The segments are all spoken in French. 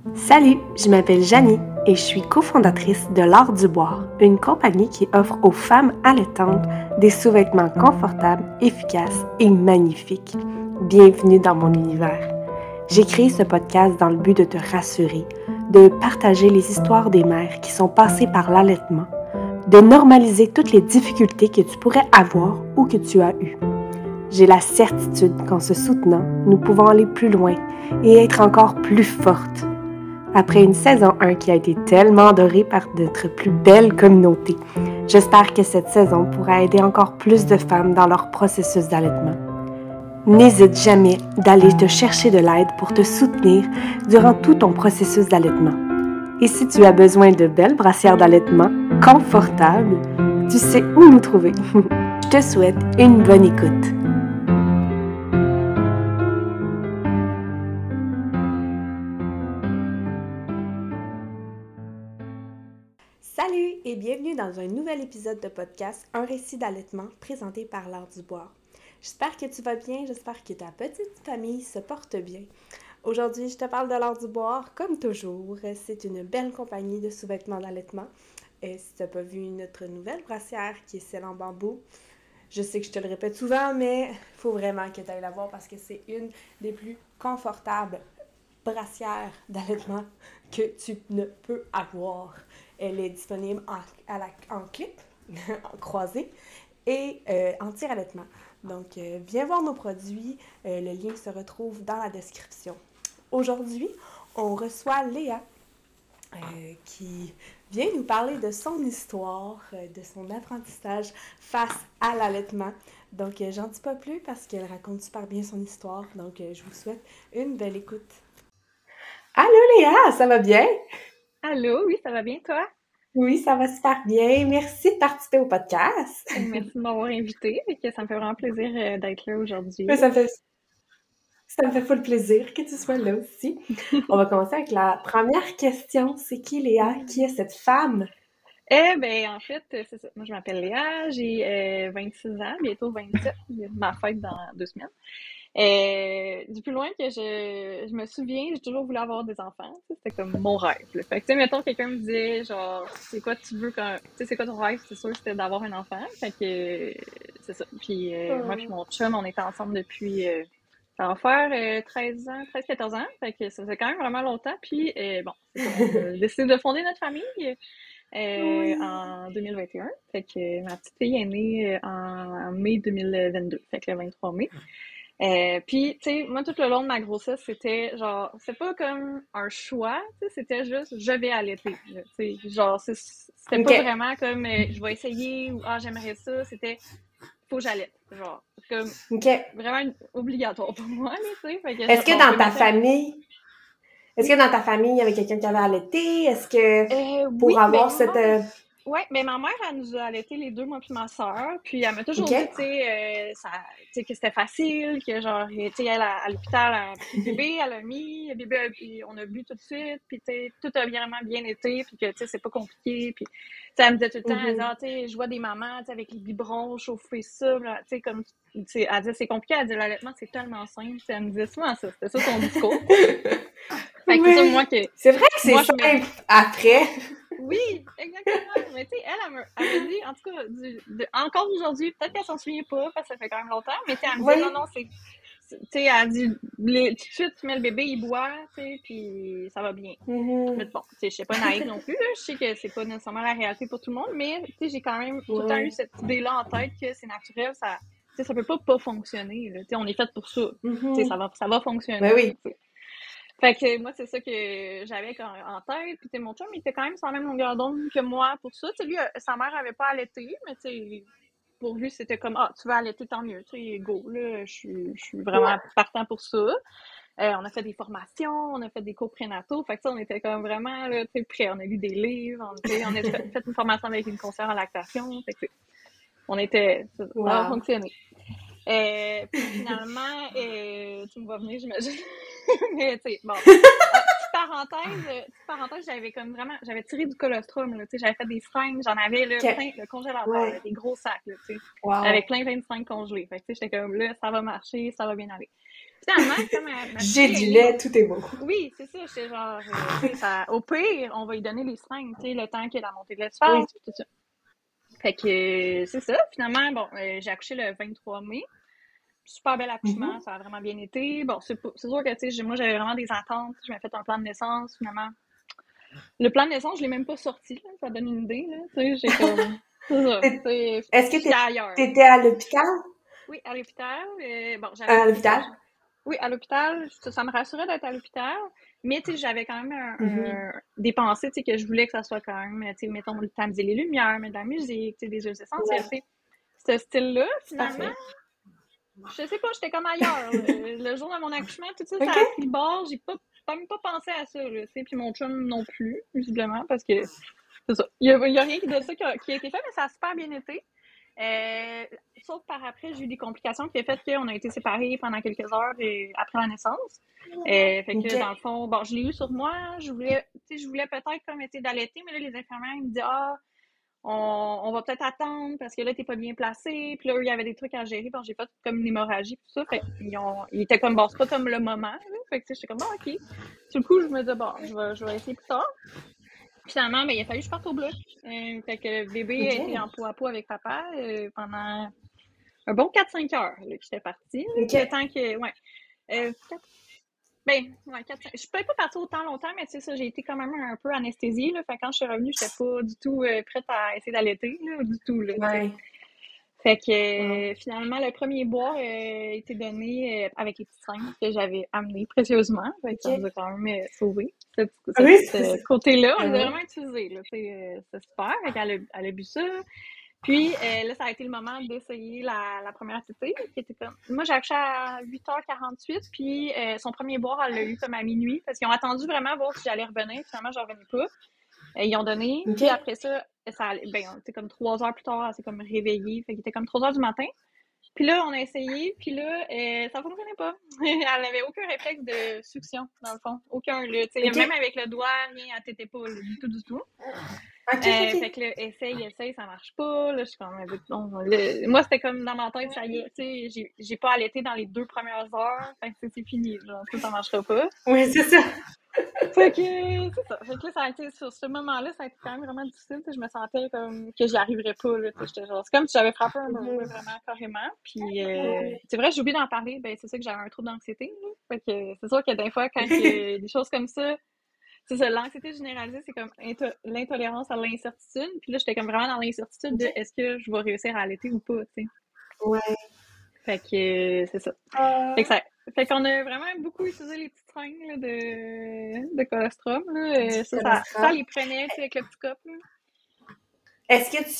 Salut, je m'appelle Janie et je suis cofondatrice de l'Art du Boire, une compagnie qui offre aux femmes allaitantes des sous-vêtements confortables, efficaces et magnifiques. Bienvenue dans mon univers. J'ai créé ce podcast dans le but de te rassurer, de partager les histoires des mères qui sont passées par l'allaitement, de normaliser toutes les difficultés que tu pourrais avoir ou que tu as eues. J'ai la certitude qu'en se soutenant, nous pouvons aller plus loin et être encore plus fortes. Après une saison 1 qui a été tellement adorée par notre plus belle communauté, j'espère que cette saison pourra aider encore plus de femmes dans leur processus d'allaitement. N'hésite jamais d'aller te chercher de l'aide pour te soutenir durant tout ton processus d'allaitement. Et si tu as besoin de belles brassières d'allaitement confortables, tu sais où nous trouver. Je te souhaite une bonne écoute. Salut et bienvenue dans un nouvel épisode de podcast Un récit d'allaitement présenté par l'Art du Boire. J'espère que tu vas bien, j'espère que ta petite famille se porte bien. Aujourd'hui, je te parle de l'Art du Boire comme toujours. C'est une belle compagnie de sous-vêtements d'allaitement. Et si tu n'as pas vu notre nouvelle brassière qui est celle en bambou, je sais que je te le répète souvent, mais il faut vraiment que tu ailles la voir parce que c'est une des plus confortables brassières d'allaitement que tu ne peux avoir. Elle est disponible en clip, en croisé et en tire-allaitement. Donc, viens voir nos produits. Le lien se retrouve dans la description. Aujourd'hui, on reçoit Léa qui vient nous parler de son histoire, de son apprentissage face à l'allaitement. Donc, j'en dis pas plus parce qu'elle raconte super bien son histoire. Donc, je vous souhaite une belle écoute. Allô Léa, ça va bien? Allô, oui, ça va bien, toi? Oui, ça va super bien. Merci de participer au podcast. Merci de m'avoir invitée, et que ça me fait vraiment plaisir d'être là aujourd'hui. Mais ça me fait full plaisir que tu sois là aussi. On va commencer avec la première question. C'est qui Léa? Qui est cette femme? En fait, c'est ça. Moi, je m'appelle Léa, j'ai 26 ans, bientôt 27, ma fête dans 2 semaines. Du plus loin que je me souviens, j'ai toujours voulu avoir des enfants. Tu sais, c'était comme mon rêve, là. Fait que, tu sais, mettons, quelqu'un me disait, genre, c'est quoi tu veux quand, tu sais, c'est quoi ton rêve? C'est sûr, c'était d'avoir un enfant. Fait que, c'est ça. Puis, moi puis mon chum, on était ensemble depuis, ça va faire 13 ans, 13-14 ans. Fait que ça fait quand même vraiment longtemps. Puis, bon, c'est ça. On a décidé de fonder notre famille Oui. en 2021. Fait que ma petite fille est née en mai 2022. Fait que le 23 mai. Puis, tu sais, moi, tout le long de ma grossesse, c'était genre, c'est pas comme un choix, tu sais, c'était juste, je vais allaiter, là, tu sais, genre, c'était OK. pas vraiment comme, je vais essayer ou, j'aimerais ça, c'était, faut que j'allaite, genre, comme, OK. vraiment obligatoire pour moi, là, tu sais, fait que, Est-ce que bon, je dans te ta mettrais, famille, est-ce oui, que dans ta famille, il y avait quelqu'un qui avait allaité? Est-ce que oui, pour avoir cette... ouais, mais ma mère, elle nous a allaité les deux, moi puis ma sœur, puis elle m'a toujours OK. dit, tu sais, que c'était facile, que genre, tu sais, elle, à l'hôpital, un petit bébé, elle a mis, le bébé, puis on a bu tout de suite, puis tu sais, tout a vraiment bien été, puis que, tu sais, c'est pas compliqué, puis, tu sais, elle me disait tout le temps, elle disait, Mhm. tu sais, je vois des mamans, tu sais, avec les biberons, chauffer ça, tu sais, comme, tu sais, elle disait, c'est compliqué, elle dit, l'allaitement, c'est tellement simple, tu sais, elle me disait souvent ça, c'était ça son discours. Fait que c'est ça, Oui. C'est vrai que c'est moi, je me simple après. oui, exactement. Mais tu sais, elle me dit, en tout cas, encore aujourd'hui, peut-être qu'elle s'en souvient pas, parce que ça fait quand même longtemps, mais tu sais, elle me disait, non, Oui. non, tu sais, elle dit, tout de suite, tu mets le bébé, il boit, tu sais, puis ça va bien. Mais Mhm. bon, tu sais, je suis pas naïve non plus, là. Je sais que c'est pas nécessairement la réalité pour tout le monde, mais tu sais, j'ai quand même tout le temps eu Oui. cette idée-là en tête que c'est naturel, tu sais, ça peut pas fonctionner, là. Tu sais, on est fait pour ça. Tu sais, Mhm. ça va Ben fonctionner, oui. tu sais. Fait que moi, c'est ça que j'avais en tête. Puis, tu sais, mon chum, il était quand même sur la même longueur d'onde que moi pour ça. Tu sais, lui, sa mère avait pas allaité, mais tu sais, pour lui, c'était comme, tu veux allaiter, tant mieux. Tu sais, go, là, je suis vraiment Ouais. partant pour ça. On a fait des formations, on a fait des cours prénataux. Fait que ça, on était comme vraiment, là, tu sais, prêts. On a lu des livres, on a fait une formation avec une conseillère en lactation. Fait que, tu sais, on était, ça va Wow. fonctionner. Puis finalement, tu me vois venir, j'imagine. Mais tu sais, bon. Petite parenthèse, j'avais comme vraiment, j'avais tiré du colostrum, là, tu sais, j'avais fait des fringues, j'en avais, là, OK. plein, le congélateur, là, Ouais. des gros sacs, là, tu sais, avec Wow. plein de fringues congelées. Fait que, tu sais, j'étais comme, là, ça va marcher, ça va bien aller. finalement, quand ma J'ai fille du est lait, née, tout est bon. oui, c'est ça, j'étais genre, tu sais, au pire, on va lui donner les seringues, tu sais, le temps que la montée de lait se Oui. fasse, puis tout ça. Fait que, c'est ça, finalement, bon, j'ai accouché le 23 mai. Super bel accouchement, Mhm. ça a vraiment bien été. Bon, c'est sûr que, tu sais, moi, j'avais vraiment des attentes. Je m'avais fait un plan de naissance, finalement. Le plan de naissance, je l'ai même pas sorti, là, ça donne une idée, là. Tu sais, j'ai comme. C'est ça. T'es- Tu sais, Est-ce que j'étais ailleurs. t'étais à l'hôpital? Oui, à l'hôpital. Bon, À j'avais. C'est ça. l'hôpital? Oui, à l'hôpital. Ça me rassurait d'être à l'hôpital. Mais, tu sais, j'avais quand même Mhm. des pensées, tu sais, que je voulais que ça soit quand même, tu sais, mettons, tamiser les lumières, mettre de la musique, tu sais, des jeux essentiels, Ouais, tu sais. Ce style-là, c'est finalement, parfait. je sais pas, j'étais comme ailleurs. Le jour de mon accouchement, tout ça, ça OK? a pris le bord. J'ai même pas pensé à ça, là, tu sais. Puis mon chum non plus, visiblement, parce que c'est ça. Il y a rien de ça qui a été fait, mais ça a super bien été. Euh, Sauf par après, j'ai eu des complications qui ont fait qu'on a été séparés pendant quelques heures après la naissance. Fait que dans le OK. fond, bon, je l'ai eu sur moi. Je voulais peut-être comme essayer d'allaiter, mais là, les infirmières ils me disaient ah, on va peut-être attendre parce que là, t'es pas bien placé. Puis là, eux, il y avait des trucs à gérer. Puis j'ai fait comme une hémorragie, tout ça. Fait ils étaient comme, bon, c'est pas comme le moment. Là. Fait que, tu sais, j'étais comme, bon, OK. Sur le coup, je me disais, bon, je vais essayer plus tard. Puis finalement, ben, il a fallu que je parte au bloc. Fait que le bébé a été OK. en peau à peau avec papa pendant un bon 4-5 heures là, que j'étais partie. Là. Le OK. temps que, ouais. Euh, ben, ouais, 4-5. Je pouvais pas partir autant longtemps, mais tu sais, ça, j'ai été quand même un peu anesthésiée, là. Fait que quand je suis revenue, j'étais pas du tout prête à essayer d'allaiter, là, du tout, là, tu sais. Ouais. Fait que Wow. finalement, le premier boire a été donné avec les petites seringues que j'avais amenées précieusement. Fait que ça nous OK. a quand même sauvé ce Oui, petit côté-là. On ah les a ouais. vraiment utilisés, là, tu sais, c'est super. Fait qu'elle a bu ça. Puis là, ça a été le moment d'essayer la première tétée, qui était comme. Moi, j'ai accouché à 8h48, puis son premier boire, elle l'a eu comme à minuit, parce qu'ils ont attendu vraiment voir si j'allais revenir. Finalement, je revenais pas. Ils ont donné, OK. puis après ça, c'était comme 3 heures plus tard, elle s'est comme réveillée. Fait qu'il était comme 3 heures du matin. Puis là, on a essayé, puis là, ça fonctionnait pas. Elle n'avait aucun réflexe de succion, dans le fond. Aucun, là. Tu sais, même OK. avec le doigt, rien, elle t'était pas, là, du tout, du tout. OK, Fait OK. que là, essaye, ça marche pas. Là, je suis comme, bon, moi, c'était comme dans ma tête, ça y est, tu sais, j'ai pas allaité dans les 2 premières heures. Fait que c'est fini, genre, ça marchera pas. Oui, c'est ça. Fait que, c'est ça. Fait que là, ça a été, sur ce moment-là, ça a été quand même vraiment difficile. Tu sais, je me sentais comme que j'y arriverais pas, là. Tu sais, j'étais genre, c'est comme si j'avais frappé un mur, là, Mhm. vraiment, carrément. Puis, Ouais. c'est vrai, j'ai oublié d'en parler. Ben, c'est ça que j'avais un trouble d'anxiété, là. Fait que, c'est sûr que des fois, quand il y a des choses comme ça, c'est ça, l'anxiété généralisée, c'est comme l'intolérance à l'incertitude. Puis là, j'étais comme vraiment dans l'incertitude de OK. est-ce que je vais réussir à allaiter ou pas, tu sais. Ouais. Fait que, c'est ça. Fait que Ah, ça, fait qu'on a vraiment beaucoup utilisé les petites seringues là, de colostrum. Là. du Ça colostrum. les prenait tu sais, avec le petit cop. Là. Est-ce que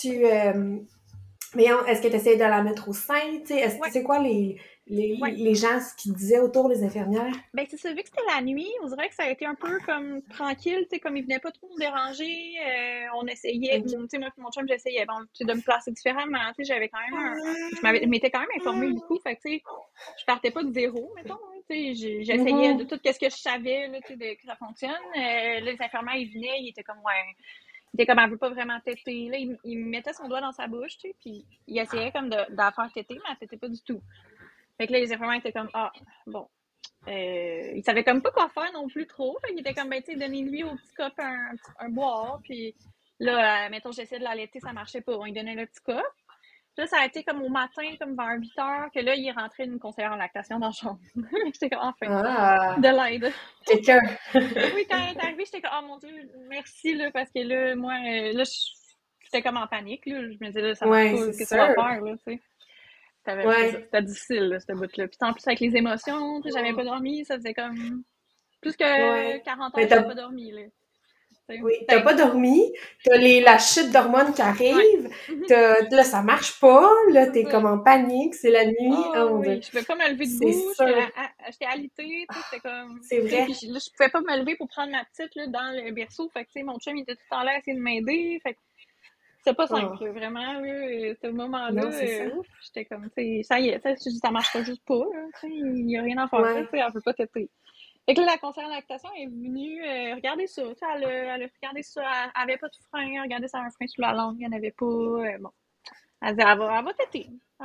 voyons, est-ce que tu essayes de la mettre au sein? Tu sais, Ouais, c'est quoi ouais. les gens, ce qu'ils disaient autour des infirmières? Ben, c'est ça, vu que c'était la nuit, on dirait que ça a été un peu comme tranquille, tu sais, comme il venait pas trop nous déranger, on essayait, tu OK. sais, moi et mon chum, j'essayais, bon, tu sais, de me placer différemment, tu sais, j'avais quand même je m'étais quand même informée beaucoup, fait que, tu sais, je partais pas de zéro, mettons, hein, tu sais, j'essayais de Mhm. tout ce que je savais, là, tu sais, que ça fonctionne, là, les infirmières, ils venaient, ils étaient comme, ouais, il était comme, elle veut pas vraiment téter, là, il mettait son doigt dans sa bouche, tu sais, puis il essayait comme de la faire téter, mais elle tétait pas du tout. Fait que là, les infirmières étaient comme, ah, bon. Il savait comme pas quoi faire non plus trop. Fait qu'il était comme, ben, tu sais, donnez-lui au petit cop un boire. Puis là, mettons, j'essayais de l'allaiter, ça marchait pas. On lui donnait le petit cop. Puis là, ça a été comme au matin, comme vers 8 heures, que là, il est rentré une conseillère en lactation dans la chambre. J'étais comme, enfin, Ah, de l'aide. quelqu'un. Oui, quand elle est arrivée, j'étais comme, oh mon Dieu, merci, là, parce que là, moi, là, j'étais comme en panique, là. Je me disais, là, ça marche Ouais, pas, c'est qu'est-ce qu'on va sûr. faire, là, tu sais. C'est ça, Ouais. c'était difficile, là, ce bout-là. Puis en plus, avec les émotions, tu sais, j'avais pas dormi, ça faisait comme plus que Ouais. 40 heures Mais que j'avais pas dormi, là. Tu sais. oui, t'as Ben, pas dormi, t'as la chute d'hormones qui ouais. arrive, là, ça marche pas, là, C'est t'es ça. comme en panique, c'est la nuit. Oh Oh mon Dieu. oui, je pouvais pas me lever C'est debout, sûr. j'étais alitée, tu sais, c'était comme, C'est tu sais, vrai. puis là, je pouvais pas me lever pour prendre ma petite, là, dans le berceau, fait que, tu sais, mon chum, il était tout en l'air à essayer de m'aider, fait que c'était pas simple, Oh, là, vraiment, là, ce moment-là, non, c'est ça. ouf, j'étais comme, tu sais, ça y est, ça marchera juste pas, là, tu sais, il y a rien à faire, tu Ouais. sais, elle veut pas têter. Fait que là, la conseillère en lactation est venue regarder ça. Tu sais, elle a regardé ça. Elle avait pas de frein. Elle regardait ça un frein sous la langue. Il n'y en avait pas. Bon. Elle dit, elle va téter.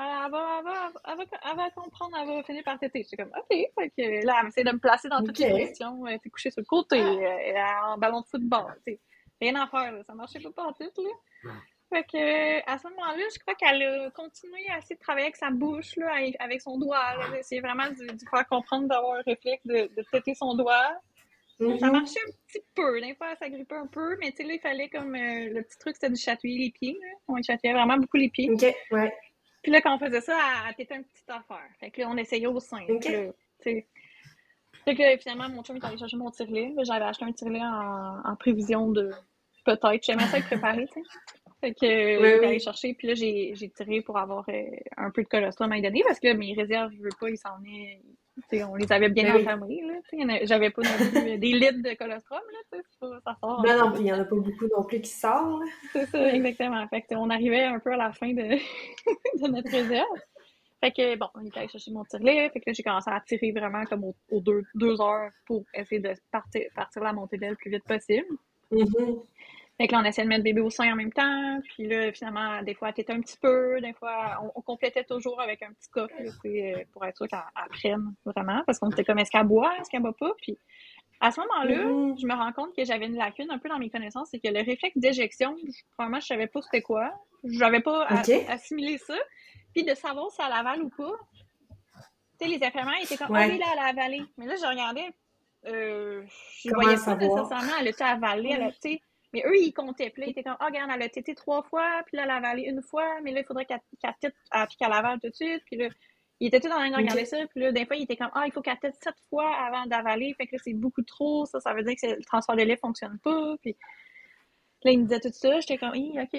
Elle va comprendre, elle va finir par téter. J'étais comme, OK. Fait que là, elle essaie de me placer dans toutes les OK. positions. Elle était couchée sur le côté, en ballon de football, tu sais. Rien à faire, là. Ça marchait pas tout, là. Fait que, à ce moment-là, je crois qu'elle a continué à essayer de travailler avec sa bouche, là, avec son doigt. Elle a essayé vraiment de faire comprendre, d'avoir un réflexe de téter son doigt. Ça Mhm. marchait un petit peu. Des fois, ça grippait un peu, mais tu sais, là, il fallait comme. Le petit truc, c'était de chatouiller les pieds, là. On chatouillait vraiment beaucoup les pieds. OK, ouais. Puis là, quand on faisait ça, elle tétait une petite affaire. Fait que là, on essayait au sein. OK. Puis là, tu sais. Fait que là, finalement, mon chum est allé chercher mon tirelet. Là, j'avais acheté un tirelet en prévision de peut-être. J'aimais ça être préparé, tu sais. Fait que, Oui, il est allé oui. chercher, puis là, j'ai tiré pour avoir un peu de colostrum à lui donner, parce que là, mes réserves, je veux pas, ils s'en venaient, tu sais, on les avait bien Ben oui. entamées, là, tu sais, j'avais pas non plus des litres de colostrum, là, tu sais, ça sort un Ben peu, non, là. puis il n'y en a pas beaucoup non plus qui sortent, là. C'est ça, exactement. Fait que, on arrivait un peu à la fin de, de notre réserve. Fait que, bon, on était allé chercher mon tirelet, fait que là, j'ai commencé à tirer vraiment comme aux 2 heures pour essayer de partir la montée d'aile le plus vite possible. Mhm. Fait que là, on essayait de mettre bébé au sein en même temps. Puis là, finalement, des fois, elle tétait un petit peu. Des fois, on complétait toujours avec un petit coffre, là, pour être sûr qu'elle prenne vraiment. Parce qu'on était comme, est-ce qu'elle boit, est-ce qu'elle boit pas? Puis à ce moment-là, Mhm. je me rends compte que j'avais une lacune un peu dans mes connaissances. C'est que le réflexe d'éjection, probablement, je savais pas c'était quoi. J'avais pas OK. assimilé ça. Puis de savoir si elle avale ou pas. Tu sais, les infirmières étaient comme, ah oui, Ouais. là, elle a avalé. Mais là, je regardais, je Comment voyais pas savoir? nécessairement, elle a avalé, elle a, Ouais. tu sais. Mais eux, ils comptaient. Puis là, ils étaient comme, ah, regarde, elle a tété 3 fois, puis là, elle a avalé une fois, mais là, il faudrait qu'elle tète, puis qu'elle avale tout de suite. Puis là, ils étaient tous en train de regarder OK. ça. Puis là, des fois, ils étaient comme, ah, il faut qu'elle tète 7 fois avant d'avaler. Fait que là, c'est beaucoup trop. Ça veut dire que le transfert de lait fonctionne pas. Puis là, ils me disaient tout ça. J'étais comme, OK.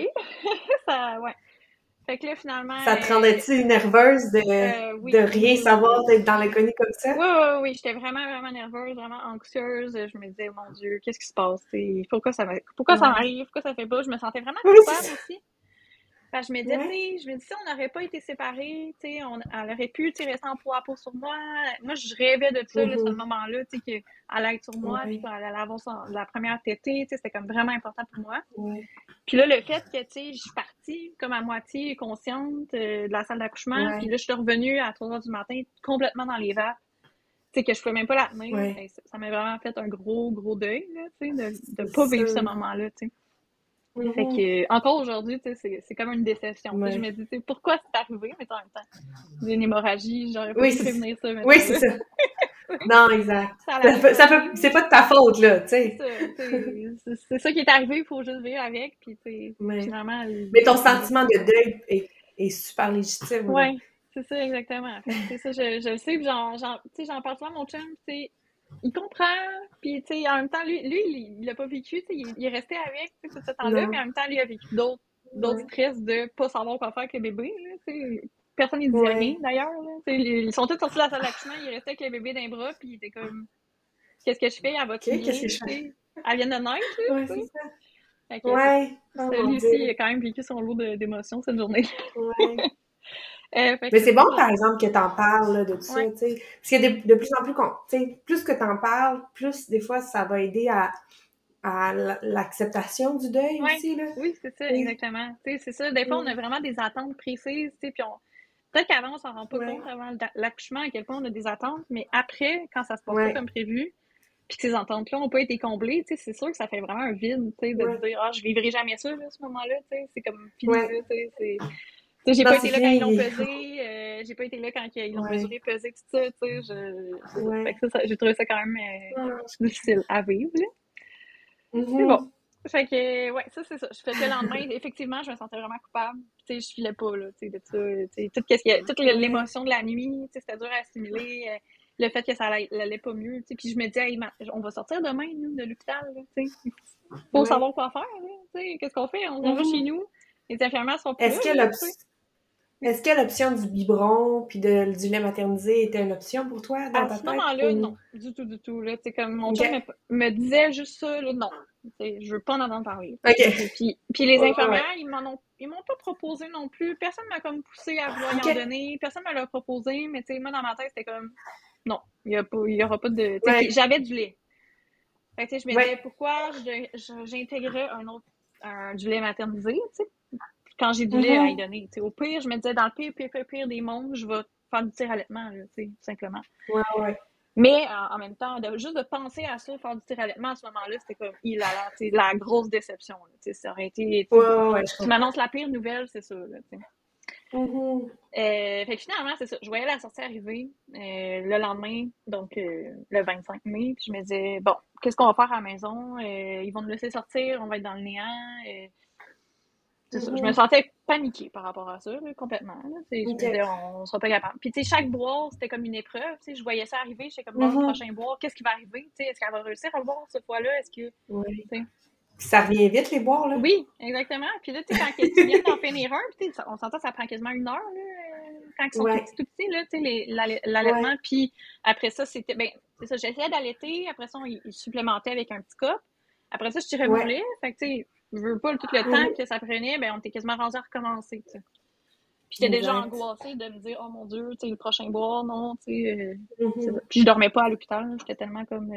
Ça, ouais. Fait que là, finalement, Ça te rendait-tu nerveuse de oui, oui, rien oui, oui, savoir, oui. d'être dans l'inconnu comme ça? Oui, oui, oui, j'étais vraiment, vraiment nerveuse, vraiment anxieuse. Je me disais, mon Dieu, qu'est-ce qui se passe? T'sais, pourquoi ça Ouais. m'arrive? Pourquoi ça fait pas? Je me sentais vraiment Oui, c'est coupable ça. aussi. Parce que je me disais, Ouais. je me dis, si on n'aurait pas été séparés, elle aurait pu, rester en peau à peau sur moi. Moi, je rêvais de ça, là, ce Mhm. moment-là, qu'elle allait être sur moi, puis Ouais. qu'elle allait avoir la première tétée, c'était comme vraiment important pour moi. Ouais. Puis là, le fait que, je suis partie comme à moitié consciente de la salle d'accouchement, puis Ouais. là, je suis revenue à 3 heures du matin, complètement dans les vapes, que je pouvais même pas la tenir. Ouais. Ça m'a vraiment fait un gros, gros deuil, là, de C'est pas vivre ce sûr. moment-là, tu sais. Fait Mhm. que, encore aujourd'hui, c'est comme une déception. Je me Ouais. dis, pourquoi c'est arrivé? Mais en même temps, j'ai une hémorragie, j'aurais pas Oui, pu prévenir ça, oui, mettons, c'est là. ça. Non, exact. Ça l'arrive quand même. C'est pas de ta faute, là, tu C'est sais. ça, c'est ça qui est arrivé, il faut juste vivre avec, puis Mais, finalement, mais ton c'est bon. sentiment de deuil est super légitime, là. Ouais, c'est ça, exactement. Fait que, ça, je le sais, puis j'en parle souvent à mon chum, il comprend, puis, en même temps, lui il l'a pas vécu, il est resté avec, tout ce temps-là, mais en Non. même temps, lui, il a vécu d'autres Ouais. stress de pas savoir quoi faire avec le bébé, là, Personne ne disait rien, Ouais. d'ailleurs, là, ils sont tous sortis de la salle d'accouchement, il restait avec le bébé dans les bras, puis il était comme, qu'est-ce que je fais? Elle va-tu OK, qu'est-ce que bien, je fais? Elle vient de naître, là, Ouais, tu c'est sais? ça. Fait que c'est ça. Ouais. Oh mon Lui aussi, il Dieu. a quand même vécu son lot d'émotions cette journée. Ouais. Fait que Mais c'est c'est ça, bon, par exemple, que t'en parles, là, de tout ça, ouais. tu sais. Parce qu'il y a de plus en plus, tu sais, plus que t'en parles, plus, des fois, ça va aider à l'acceptation du deuil Ouais, aussi, là. oui, c'est ça, Tu sais. exactement. C'est ça. Des fois, on a Mm. vraiment des attentes précises, puis peut-être qu'avant, on s'en rend pas Ouais. compte avant l'accouchement à quel point on a des attentes, mais après, quand ça se passe pas Ouais. comme prévu, puis que ces attentes-là n'ont pas été comblées, c'est sûr que ça fait vraiment un vide, de Ouais. te dire, ah, je vivrai jamais ça, là, ce moment-là, c'est comme fini, Ouais. là, j'ai Non, pas c'est été là quand ils l'ont fini. pesé, j'ai pas été là quand ils l'ont Ouais. mesuré, pesé, tout ça, c'est ça. Fait Ouais. que ça, j'ai trouvé ça quand même Ah, difficile à vivre, là. Mais bon. mhm. Fait que, ouais, ça, c'est ça. Fait que le lendemain, effectivement, je me sentais vraiment coupable. Tu sais, je filais pas, là, tu sais, de ça. Toute Ouais. l'émotion de la nuit, tu sais, c'était dur à assimiler. Le fait que ça allait pas mieux, tu sais. Puis je me disais, hey, on va sortir demain, nous, de l'hôpital, là, tu sais. Faut Ouais. savoir quoi faire, là, tu sais. Qu'est-ce qu'on fait? On va chez Mhm. nous. Les infirmières sont plus là, Est-ce que là, tu sais. l'option du biberon puis du lait maternisé était une option pour toi dans À ta ce tête moment-là, ou... non. Du tout, du tout, là. Tu sais, comme mon OK. chum me disait juste ça, là, non. Tu sais, je veux pas en entendre parler. OK. Puis les Ouais, ouais. infirmières, ils m'ont pas proposé non plus. Personne m'a comme poussé à vouloir y en OK. donner. Personne me l'a proposé, mais tu sais, moi, dans ma tête, c'était comme, non, il y aura pas de, tu sais, Ouais. puis j'avais du lait. Fait que, tu sais, je me disais, Ouais. pourquoi j'intégrais du lait maternisé, tu sais. quand j'ai du lait à y donner. T'sais, au pire, je me disais, dans le pire des mondes, je vais faire du tir allaitement, là, tout simplement. Ouais. Mais en même temps, juste de penser à ça, faire du tir allaitement à ce moment-là, c'était comme hilarant, la grosse déception. Là, ça aurait été. Ouais, je Tu comprends. m'annonces la pire nouvelle, c'est ça. Là, Mhm. fait que finalement, c'est ça. Je voyais la sortie arriver le lendemain, donc le 25 mai, puis je me disais, bon, qu'est-ce qu'on va faire à la maison? Ils vont nous laisser sortir, on va être dans le néant. C'est ça. Je me Mhm. sentais paniquée par rapport à ça, là, complètement. Là, je me OK. disais, on sera pas capable. Puis, tu sais, chaque boire, c'était comme une épreuve. Je voyais ça arriver. J'étais comme, bon, le Mhm. prochain boire, qu'est-ce qui va arriver? Est-ce qu'elle va réussir à le boire cette fois-là? Est-ce que. Oui. T'sais. Puis ça revient vite, les boires, là? Oui, exactement. Puis là, tu sais, quand tu viens d'en finir un, puis on s'entend, ça prend quasiment 1 heure, là, quand ils sont Ouais. tout petits, là, tu sais, l'allaitement. Ouais. Puis après ça, c'était. Ben, c'est ça, j'essayais d'allaiter. Après ça, ils supplémentaient avec un petit cup. Après ça, je tirais mon Ouais. lait. Fait que, tu sais, je veux pas tout le temps Mhm. que ça prenait, ben, on était quasiment rendu à recommencer, tu sais. Puis j'étais déjà Exact. angoissée de me dire, oh mon Dieu, tu sais, le prochain boire, non, tu sais. C'est ça. Mhm. Puis je dormais pas à l'hôpital, là. J'étais tellement comme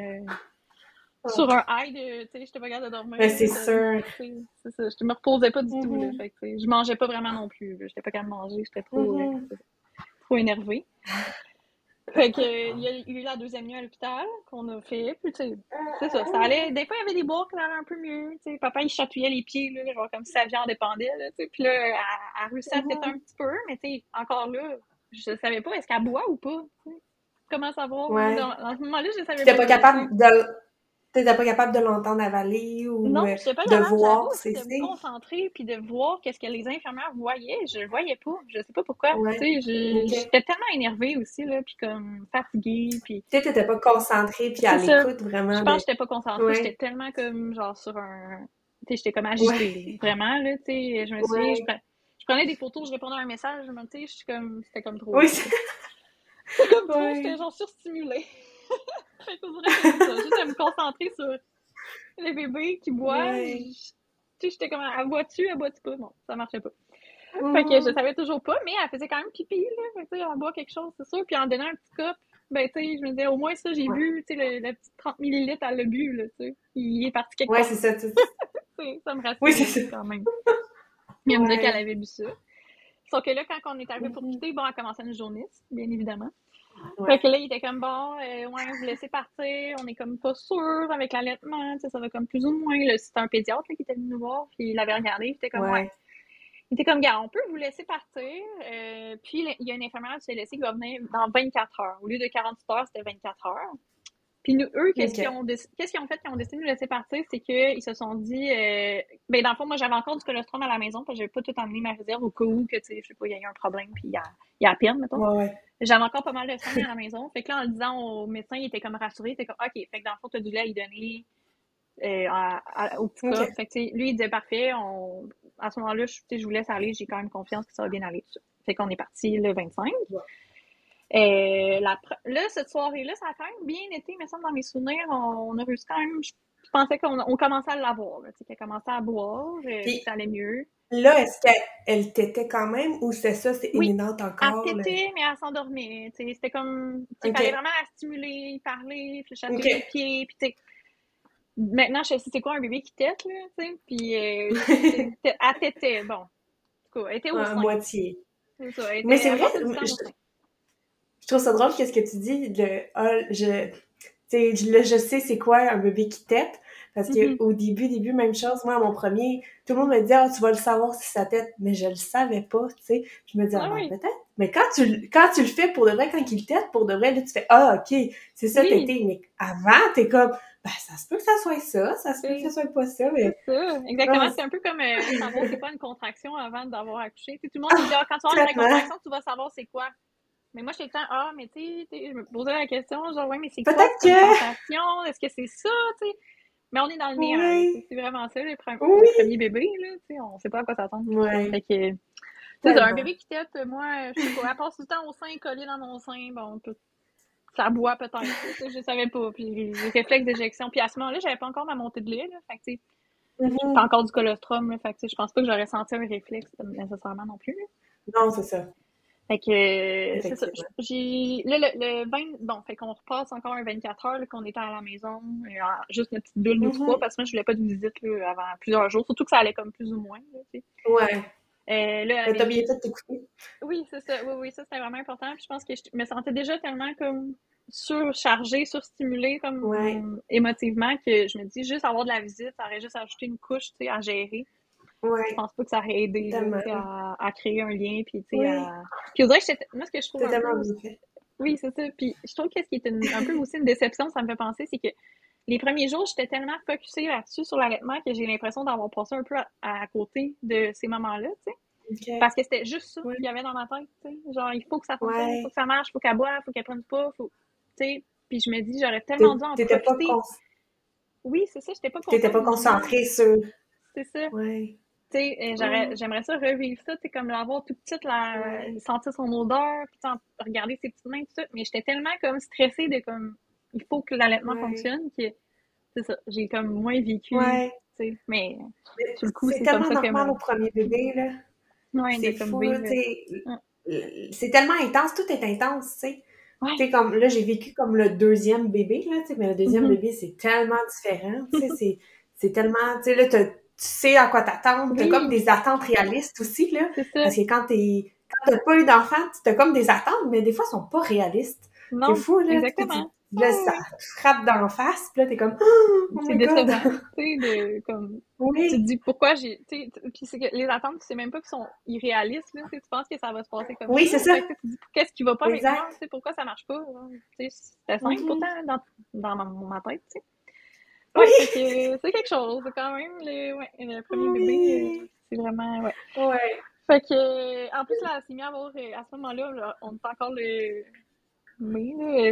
sur Ah. un high de, tu sais, j'étais pas capable de dormir, Ben, là, c'est sûr. tu sais, c'est ça. Je me reposais pas du tout, là. Mhm. Fait que, tu sais, je mangeais pas vraiment non plus, là. J'étais pas capable de manger, j'étais Mhm. trop énervée. Fait que, il y a eu la deuxième nuit à l'hôpital qu'on a fait, puis tu sais, c'est ça, ça allait. Des fois, il y avait des boires qui allaient un peu mieux, tu sais. Papa, il chatouillait les pieds, là, genre comme si sa vie en dépendait, là, tu sais. Puis là, elle réussissait à têter un Mhm. petit peu, mais tu sais, encore là, je savais pas, est-ce qu'elle boit ou pas, tu sais. Comment savoir, là, Ouais. dans ce moment-là, je Puis savais pas trop, tu sais. t'étais pas capable de l'entendre avaler ou Non, puis j'étais pas de capable, j'avoue voir aussi, ses de me signes. concentrer puis de voir qu'est-ce que les infirmières voyaient. Je le voyais pas. Je sais pas pourquoi. Ouais. Tu sais, OK. j'étais tellement énervée aussi, là, puis comme fatiguée, puis Tu sais, t'étais pas concentrée puis à c'est ça. l'écoute Je vraiment pense de... que j'étais pas concentrée. J'étais Ouais. tellement comme, genre, sur un... Tu sais, j'étais comme agitée, là. Ouais. Vraiment, là, tu sais. Je me souviens, Ouais. je prenais des photos, je répondais à un message, mais tu sais, je suis comme... C'était comme trop, Oui, là, tu sais. C'était comme trop, j'étais ouais. genre surstimulée. Fait qu'on dirait que c'est ça. Juste à me concentrer sur les bébés qui boivent. Ouais. Tu sais, j'étais comme, elle boit-tu pas? Non, ça marchait pas. Fait que je Mhm. savais toujours pas, mais elle faisait quand même pipi, là. Fait que, tu sais, elle boit quelque chose, c'est sûr. Puis en donnant un petit cup, ben, tu sais, je me disais, au moins ça, j'ai Ouais. bu, tu sais, le petit 30 millilitres, elle l'a bu, là, tu sais. Il est parti quelque Ouais, part. c'est ça. Tu sais, ça me Oui, c'est rassurait, ça. quand même. Mais elle me disait qu'elle Ouais. avait bu ça. Sauf que là, quand on est arrivé pour Mhm. quitter, bon, elle commençait une jaunisse, bien évidemment. Fait Ouais. que là, il était comme, bon, ouais, vous laissez partir, on est comme pas sûr avec l'allaitement, tu sais, ça va comme plus ou moins, là, c'était un pédiatre, là, qui était venu nous voir, puis il l'avait regardé, il était comme, ouais. Ouais. Il était comme, gars, on peut vous laisser partir, puis il y a une infirmière du CLSC qui va venir dans 24 heures. Au lieu de 48 heures, c'était 24 heures. Puis nous, eux, OK. qu'est-ce qu'ils ont fait? Ils ont décidé de nous laisser partir, c'est qu'ils se sont dit, ben dans le fond, moi, j'avais encore du colostrum à la maison, parce que j'avais pas tout emmené ma réserve au cas où que, tu sais, je sais pas, il y a eu un problème, puis il y a à peine, mettons. Ouais, ouais. J'avais encore pas mal de sang à la maison. Fait que là, en le disant au médecin, il était comme rassuré. Il était comme, OK, fait que dans le fond, t'as du lait à y donner au petit OK. cup. Fait que, tu sais, lui, il disait, parfait, à ce moment-là, je vous laisse aller. J'ai quand même confiance que ça va bien aller. Tout ça. Fait qu'on est parti le 25. Ouais. Là, cette soirée-là, ça a quand même bien été, mais ça, dans mes souvenirs, on a réussi quand même. Je pensais qu'on commençait à l'avoir, tu sais, qu'elle commençait à boire, puis Puis ça allait mieux. là, est-ce qu'elle t'était quand même ou c'est ça, c'est Oui, imminente elle encore, là? tétait, mais elle s'endormait. Tu sais, c'était comme, tu sais, fallait OK. vraiment la stimuler, parler, puis chatouiller les OK. pieds, puis tu sais. Maintenant, je sais c'est quoi un bébé qui tète, là, tu sais, puis elle tétait, bon. En tout cas, elle était au À sein. moitié. C'est ça, Mais c'est elle vrai, passait du temps au sein. je trouve ça drôle qu'est-ce que tu dis de ah, tu sais, là, je sais c'est quoi un bébé qui tète. Parce que Mhm. au début, même chose, moi, à mon premier, tout le monde me disait, ah, tu vas le savoir si ça tète, mais je le savais pas, tu sais. Je me disais, ah, Ah ben, oui, peut-être. Mais quand tu le fais pour de vrai, quand il tète, pour de vrai, là, tu fais, ah, ok, c'est ça, oui, tété. Mais avant, t'es comme, ben, ça se peut que ça soit ça se peut que ça c'est soit pas ça, mais, c'est ça. Exactement, ah, c'est un peu comme savoir c'est quoi une contraction avant d'avoir accouché. Tu sais, tout le monde me dit, ah, quand tu vas avoir une vraie complètement. contraction, tu vas savoir c'est quoi. Mais moi, j'étais tout le temps, ah, mais tu sais, je me posais la question, genre, ouais, mais c'est quoi? Peut-être C'est une que, sensation? Est-ce que c'est ça, tu sais? Mais on est dans le néant, là, oui, c'est vraiment ça, le oui, premier bébé, là, tu sais, on sait pas à quoi s'attendre. ouais, Fait que, c'est ça, un tellement. bébé qui tète, moi, je sais pas, elle passe tout le temps au sein, collé dans mon sein, bon, ça boit peut-être, tu sais, je savais pas, puis les réflexes d'éjection, puis à ce moment-là, j'avais pas encore ma montée de lait, là, fait que, tu sais, j'ai pas Mhm. encore du colostrum, là, fait que, tu sais, je pense pas que j'aurais senti un réflexe nécessairement non plus, là. Non, c'est ça, Fait que, c'est ça. effectivement. J'ai, là, le 20, bon, fait qu'on repasse encore un 24 heures, là, qu'on était à la maison, juste une petite bulle, nous trois, Mhm. parce que moi, je voulais pas de visite, là, avant plusieurs jours, surtout que ça allait comme plus ou moins, là, tu sais. Ouais. Là, elle Mais t'as avait bien eu... fait de t'écouter. Oui, c'est ça. Oui, ça, c'était vraiment important. Puis je pense que je me sentais déjà tellement comme surchargée, surstimulée Ouais, comme émotivement que je me dis juste avoir de la visite, ça aurait juste ajouté une couche, tu sais, à gérer. Je ouais, pense pas que ça aurait aidé, là, tu tellement. sais, à créer un lien, puis tu sais, Oui, à... Puis on dirait que moi, ce que je trouve t'as un peu... tellement bien fait. Oui, c'est ça. Puis je trouve que ce qui est un peu aussi une déception, ça me fait penser, c'est que les premiers jours, j'étais tellement focusée là-dessus, sur l'allaitement, que j'ai l'impression d'avoir passé un peu à côté de ces moments-là, tu sais. OK. Parce que c'était juste ça Ouais, qu'il y avait dans ma tête, tu sais. Genre, il faut que ça fonctionne, il faut ouais. que ça marche, il faut qu'elle boive, il faut qu'elle prenne pas, faut... Tu sais, puis je me dis, j'aurais tellement dû en T'étais pas, profiter. Oui, c'est ça, j'étais pas t'étais consciente pas du moment. concentrée sur... C'est ça. Ouais. Tu sais, Hum, j'aimerais ça revivre ça, tu sais, comme l'avoir toute petite, ouais. sentir son odeur, puis regarder ses petites mains, tout ça. Mais j'étais tellement comme stressée de comme, il faut que l'allaitement Ouais. fonctionne que, c'est ça, j'ai comme moins vécu, Ouais. tu sais. Mais Mais sur le coup, c'est c'est comme tellement ça que normal au premier bébé, là. ouais, de C'est comme fou, là, tu vivre. sais. Ouais. C'est tellement intense, tout est intense, tu sais. Tu Ouais. sais, comme là, j'ai vécu comme le deuxième bébé, là, tu sais, mais le deuxième Mhm. bébé, c'est tellement différent, tu sais, c'est tellement, tu sais, là, tu sais à quoi t'attendre, t'as comme Oui, des attentes réalistes aussi, là, c'est ça. parce que quand t'as pas eu d'enfant, t'as comme des attentes, mais des fois, elles sont pas réalistes. C'est Non, fou, là, puis exactement. là, Ouais, ça ouais. te frappe d'en face, puis là, t'es comme, oh C'est my god! décevant, tu sais, de comme tu te Oui, dis pourquoi j'ai tu sais puis c'est que les attentes, tu sais même pas qu'ils sont irréalistes là, tu sais, tu penses que ça va se passer comme oui, ça. c'est ça, Fait que tu te dis qu'est-ce qui va pas avec moi, exact. tu sais pourquoi ça marche pas, genre, tu sais, c'était simple pourtant Mhm. dans ma tête, tu sais. Ouais, fait Oui, que c'est quelque chose, c'est quand même le premier bébé, oui, c'est vraiment ouais. ouais. Fait que en plus là, elle s'est mis à avoir à ce moment-là, on est encore le mai, là,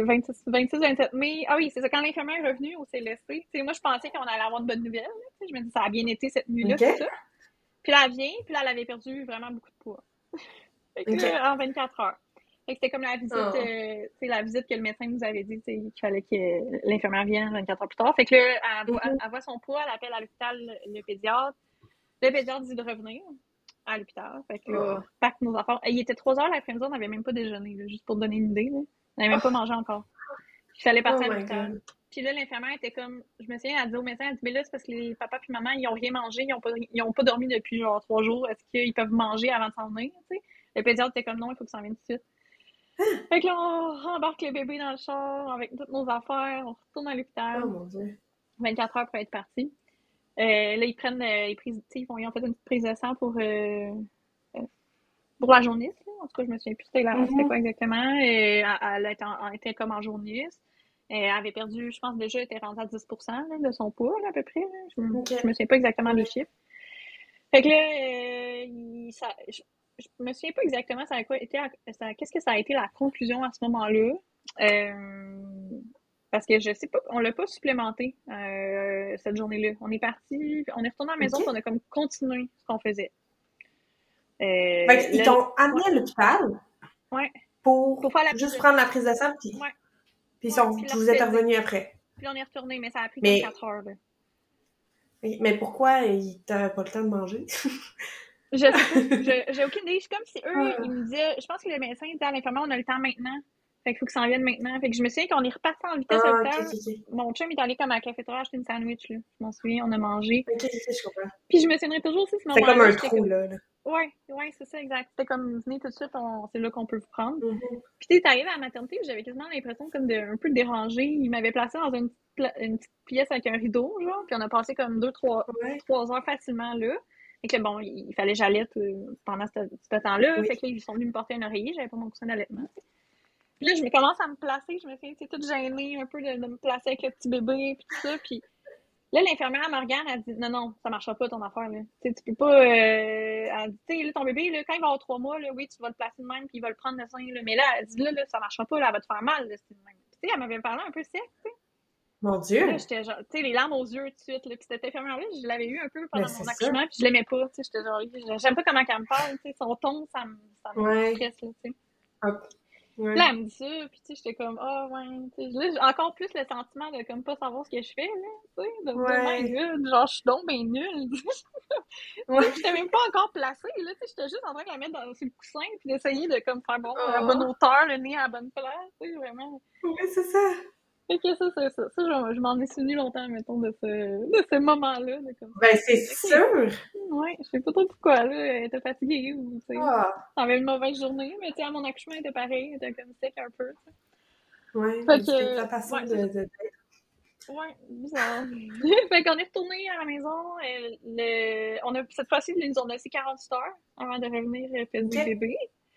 27 mai. Ah oui, c'est ça, quand l'infirmière est revenue au CLSC, tu sais, moi, je pensais qu'on allait avoir de bonnes nouvelles, là, tu sais, je me dis, ça a bien été cette nuit-là, OK, tout ça. Puis là, elle vient, puis là, elle avait perdu vraiment beaucoup de poids. Fait que OK. là, en 24 heures. Fait que c'était comme la visite, Oh. tu sais, la visite que le médecin nous avait dit, tu sais, qu'il fallait que l'infirmière vienne 24 heures plus tard. Fait que là, Mhm. elle voit son poids, elle appelle à l'hôpital le pédiatre. Le pédiatre dit de revenir à l'hôpital. Fait que là, Oh. pack nos affaires. Il était 3 heures l'après-midi, on n'avait même pas déjeuné, là, juste pour te donner une idée, là. On n'avait même pas Oh, mangé encore. Puis il fallait oh partir à my l'hôpital. God. Puis là, l'infirmière était comme, je me souviens, elle dit au médecin, elle dit, mais là, c'est parce que les papas puis maman, ils ont rien mangé, ils ont pas dormi depuis genre 3 jours. Est-ce qu'ils peuvent manger avant de s'en venir, tu sais? Le pédiatre était comme, non, il faut que ça vienne tout de suite. Fait que là, on rembarque le bébé dans le char avec toutes nos affaires, on retourne à l'hôpital, Oh mon Dieu. 24 heures pour être parti. Là, ils prennent, ils ont fait une petite prise de sang euh, pour la jaunisse, là. En tout cas, je me souviens plus c'était quoi Mhm. exactement. Elle était comme en jaunisse. Elle avait perdu, je pense déjà, elle était rendue à 10% là, de son poids, là, à peu près, là. OK. Je me souviens pas exactement des Ouais. chiffres. Fait que là, je me souviens pas exactement qu'est-ce que ça a été la conclusion à ce moment-là. Euh, Parce que je sais pas, on l'a pas supplémenté cette journée-là. On est parti, on est retourné à la maison, puis on OK. a comme continué ce qu'on faisait. Fait qu'ils Là, t'ont amené ouais, à l'hôpital ouais, pour pour faire la prise juste de prendre sang. la prise de sang, Ouais, puis ouais, puis leur vous êtes peser. revenus après. Puis là, on est retourné, mais ça a pris comme Mais, 4 heures, là. mais pourquoi ils t'avaient pas le temps de manger? Je sais pas. J'ai aucune idée. C'est comme si eux, Ah, ils me disaient, je pense que le médecin disait à l'infirmière, on a le temps maintenant. Fait qu'il faut que ça en vienne maintenant. Fait que je me souviens qu'on est reparti en vitesse à OK, l'hôpital. OK, OK. Mon chum est allé comme à la cafétéria acheter une sandwich, là. Je m'en souviens, on a mangé. OK, OK, je comprends. Puis je me souviendrai toujours aussi, ce C'est comme moment-là, un j'étais trou, comme, là. ouais, ouais, c'est ça, exact. C'était comme, venez tout de suite, c'est là qu'on peut vous prendre. Mhm. Puis tu sais, t'arrives à la maternité, puis j'avais quasiment l'impression comme de, un peu dérangé. Il m'avait placé dans une petite pièce avec un rideau, genre, puis on a passé comme Ouais. 3 heures facilement là. Fait que bon, il fallait que j'allaite pendant ce temps-là. Oui. Fait que là, ils sont venus me porter un oreiller, j'avais pas mon coussin d'allaitement. Puis là, je me commence à me placer, je me suis toute gênée un peu de me placer avec le petit bébé, puis tout ça. Puis là, l'infirmière elle me regarde, elle dit non, non, ça marchera pas ton affaire, là. Tu sais, tu peux pas. Elle dit, tu sais, là, ton bébé, là, quand il va avoir 3 mois, là, oui, tu vas le placer de même, puis il va le prendre le sein, là. Mais là, elle dit là, ça marchera pas, là, elle va te faire mal, là, c'est de même. Puis, tu sais, elle m'avait parlé un peu sec, tu sais. Mon Puis là, Dieu! j'étais genre, tu sais, les larmes aux yeux tout de suite, là. Puis cette infirmière-là, je l'avais eu un peu Mais pendant c'est mon ça. accouchement, puis je l'aimais pas, tu sais. J'étais genre, j'aime pas comment elle me parle, tu sais. Son ton, ça me Ouais. stresse, là, tu sais. Hop. Puis là, Ouais. elle me dit ça, puis tu sais, j'étais comme, ah, ouais, tu sais, là, j'ai encore plus le sentiment de comme pas savoir ce que je fais, là, tu sais, de me dire, my Ouais. god, genre, je suis donc ben nulle, tu sais, Ouais. j'étais même pas encore placée, là, tu sais, j'étais juste en train de la mettre sur le coussin, puis d'essayer de, comme, faire bon, à la bonne Oh. hauteur, le nez à la bonne place, tu sais, vraiment. Ouais, c'est ça. Fait que ça, c'est ça. Ça, je m'en ai souvenu longtemps, mettons, de ce moment-là, de comme, Ben, c'est OK, sûr. ouais, je sais pas trop pourquoi, là, elle était fatiguée ou, tu sais, Ah, elle avait une mauvaise journée, mais tu sais, à mon accouchement, elle était pareil, elle était comme sec un peu, tu sais. ouais, Fait mais c'était que, ta façon ouais, c'est ça. de... Ouais, bizarre. Fait qu'on est retourné à la maison. Cette fois-ci, ils nous ont laissé 48 heures avant de revenir peser le OK. bébé.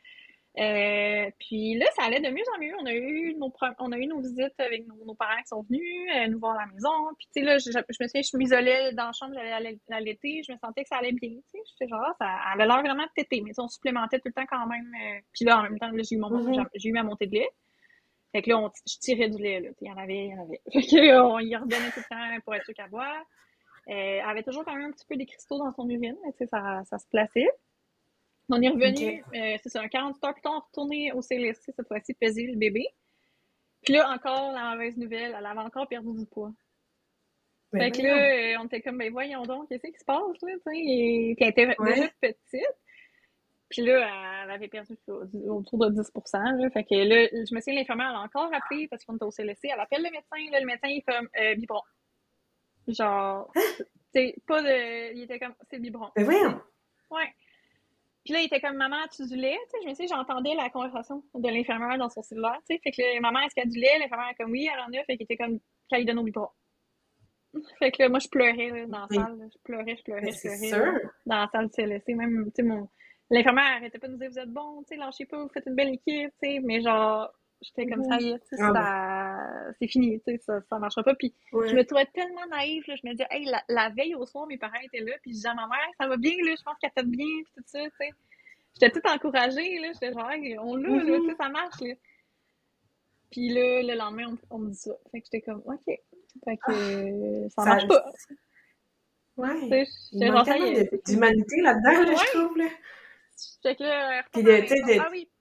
Puis là, ça allait de mieux en mieux. On a eu nos visites avec nos parents qui sont venus nous voir à la maison. Puis tu sais, là, je me souviens, je m'isolais dans la chambre, j'allais l'allaiter. Je me sentais que ça allait bien. Tu sais, j'étais genre, ah, ça elle a l'air vraiment de téter. Mais tu sais, on supplémentait tout le temps quand même. Puis là, en même temps, là, Mhm. j'ai eu ma montée de lait. Fait que là, je tirais du lait, là. Il y en avait, il y en avait. Fait que, on y redonnait tout le temps pour être sûr qu'elle boit. Elle avait toujours quand même un petit peu des cristaux dans son urine, mais tu sais, ça se plaçait. On est OK. revenu, c'est ça, 48 heures plus tard, on est retourné au CLSC, cette fois-ci, peser le bébé. Puis là, encore, la mauvaise nouvelle, elle avait encore perdu du poids. Ben Fait que voyons. là, on était comme, ben voyons donc, qu'est-ce qui se passe, là, tu sais. Puis elle était déjà Ouais. petite. Puis là, elle avait perdu autour de 10%. Là. Fait que là, je me souviens, l'infirmière, elle a encore appelé parce qu'on était au CLSC. Elle appelle le médecin. Là, le médecin, il est comme, biberon. Genre, tu sais, pas de. Il était comme, c'est biberon. Ben Tu sais. voyons. Ouais. Puis là, il était comme, maman, as-tu du lait? Tu sais, je me souviens, j'entendais la conversation de l'infirmière dans son cellulaire. Tu sais, fait que là, maman, est-ce qu'il y a du lait? L'infirmière est comme, oui, elle en a. Fait qu'il était comme, qu'elle lui donne au biberon. Fait que là, moi, je pleurais là, dans la Mais, salle. Là. Je pleurais, je pleurais, mais je c'est pleurais là, sûr. dans la salle du CLSC. Même, tu sais, l'infirmière arrêtait pas de nous dire, vous êtes bon, tu sais, lâchez pas, vous faites une belle équipe, tu sais. Mais genre, j'étais comme ça, Mhm. y est, tu sais, Ah ben, c'est fini, tu sais, ça marchera pas. Puis je me ouais. trouvais tellement naïve, là. Je me disais, hey, la veille au soir, mes parents étaient là, puis je disais à ma mère, ça va bien, là, je pense qu'elle fait bien, puis tout ça, tu sais. J'étais toute encouragée, là. J'étais genre, hey, on l'a, là, tu sais, Mhm. ça marche, là. Puis là, le lendemain, on me dit ça. Fait que j'étais comme, OK. Fait que Ah, ça ça, marche pas. Tu ouais. sais, Il j'étais manque genre, ça y tellement est, c'est fini. d'humanité là-dedans, là, je Ouais! trouve, là. Fait que là, elle Puis retourne à la tu sais, maison. Ah oui!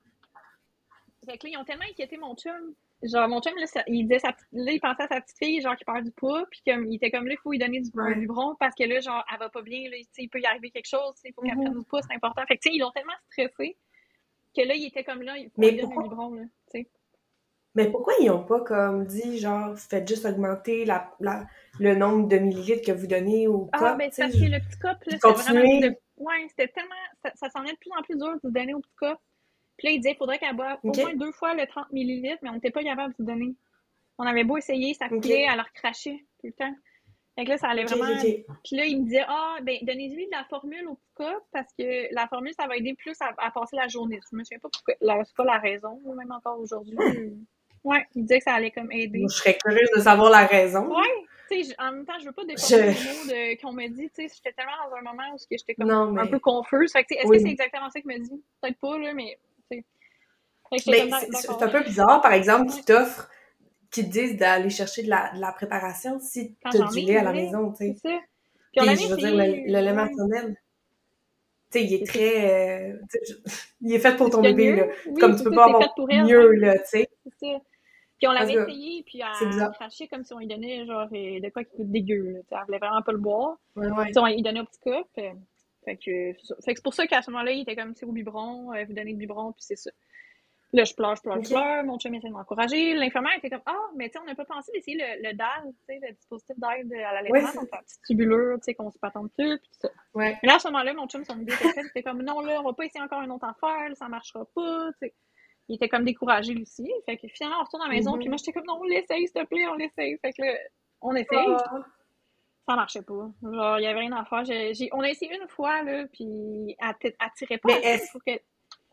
Fait que là, ils ont tellement inquiété mon chum. Genre, mon chum, là, il disait là, il pensait à sa petite fille, genre, qui perd du poids. Puis comme, il était comme là, il faut lui donner un ouais. biberon parce que là, genre, elle va pas bien, là, tu sais, il peut y arriver quelque chose, il faut qu'elle prenne Mhm. du poids, c'est important. Fait que, tu sais, ils l'ont tellement stressé que là, il était comme là, on lui Mais donne le pourquoi, biberon, là, tu sais. mais pourquoi ils ont pas comme dit, genre, faites juste augmenter le nombre de millilitres que vous donnez au Ah, cop, ben, tu c'est sais, parce que le petit cop, là, puis c'était vraiment. continuer. Ouais, c'était tellement. Ça s'en est de plus en plus dur de se donner au petit cop. Puis là, il disait qu'il faudrait qu'elle boive au OK? moins 2 fois le 30 millilitres, mais on n'était pas capable de se donner. On avait beau essayer, ça OK. coulait, elle recrachait tout le temps. Fait que là, ça allait OK, vraiment. OK. Puis là, il me disait, ah, ben, donnez-lui de la formule au petit cop parce que la formule, ça va aider plus à passer la journée. Je me souviens pas pourquoi. C'est pas la raison, même encore aujourd'hui. Ouais, il disait que ça allait comme Moi, aider. je serais curieuse de savoir la raison, là. Ouais, tu sais, en même temps, je veux pas déformer Je... les mots qu'on me dit, tu sais, j'étais tellement dans un moment où j'étais comme Non, un peu mais... confuse. Fait que, tu sais, est-ce que c'est Oui. exactement ça qu'il me dit? Peut-être pas, là, mais, tu sais. Fait que j'étais comme Mais c'est d'accord. un peu bizarre, par exemple, Ouais, qu'ils te disent d'aller chercher de la préparation si quand t'as j'en du ai lait du à la lait, maison, tu c'est sais. ça. Puis on Puis, l'avait je veux dire, le essayé, lait ouais. maternel, tu sais, il est C'est très... tu sais, il est fait pour c'est ce ton qu'il y a de bébé, mieux. là. Oui, Comme tu c'est peux ça, pas c'est fait avoir pour elle, mieux, ouais. là, tu sais. C'est ça. Puis on En tout l'avait cas, essayé, puis c'est elle bizarre. crachait comme si on lui donnait, genre, de quoi qui goûte dégueu, là. Tu sais, elle voulait vraiment pas le boire. Ouais, ouais. Tu sais, on lui donnait au petit cup. Fait que c'est pour ça qu'à ce moment-là, il était comme, c'est au biberon, vous donnez le biberon, puis c'est ça. Là, je pleure, je pleure, je OK. pleure. Mon chum essaie de m'encourager. L'infirmière était comme, ah, mais tu sais, on n'a pas pensé d'essayer le DAL, tu sais, le dispositif d'aide à Ouais, l'allaitement, donc c'est... la petite tubulure, tu sais, qu'on se patente dessus, puis tout ça. Ouais. Mais là, à ce moment-là, mon chum, son idée était faite. Il était comme, non, là, on va pas essayer encore une autre affaire, là, ça marchera pas, tu sais. Il était comme découragé, lui aussi. Fait que finalement, on retourne à la maison, puis moi, Mhm. j'étais comme, non, on l'essaye, s'il te plaît, on l'essaye. Fait que là, on essaye. Ah. Ça marchait pas. Genre, il y avait rien à faire. On a essayé une fois, là, puis elle tirait pas Mais assez. est-ce... Faut que,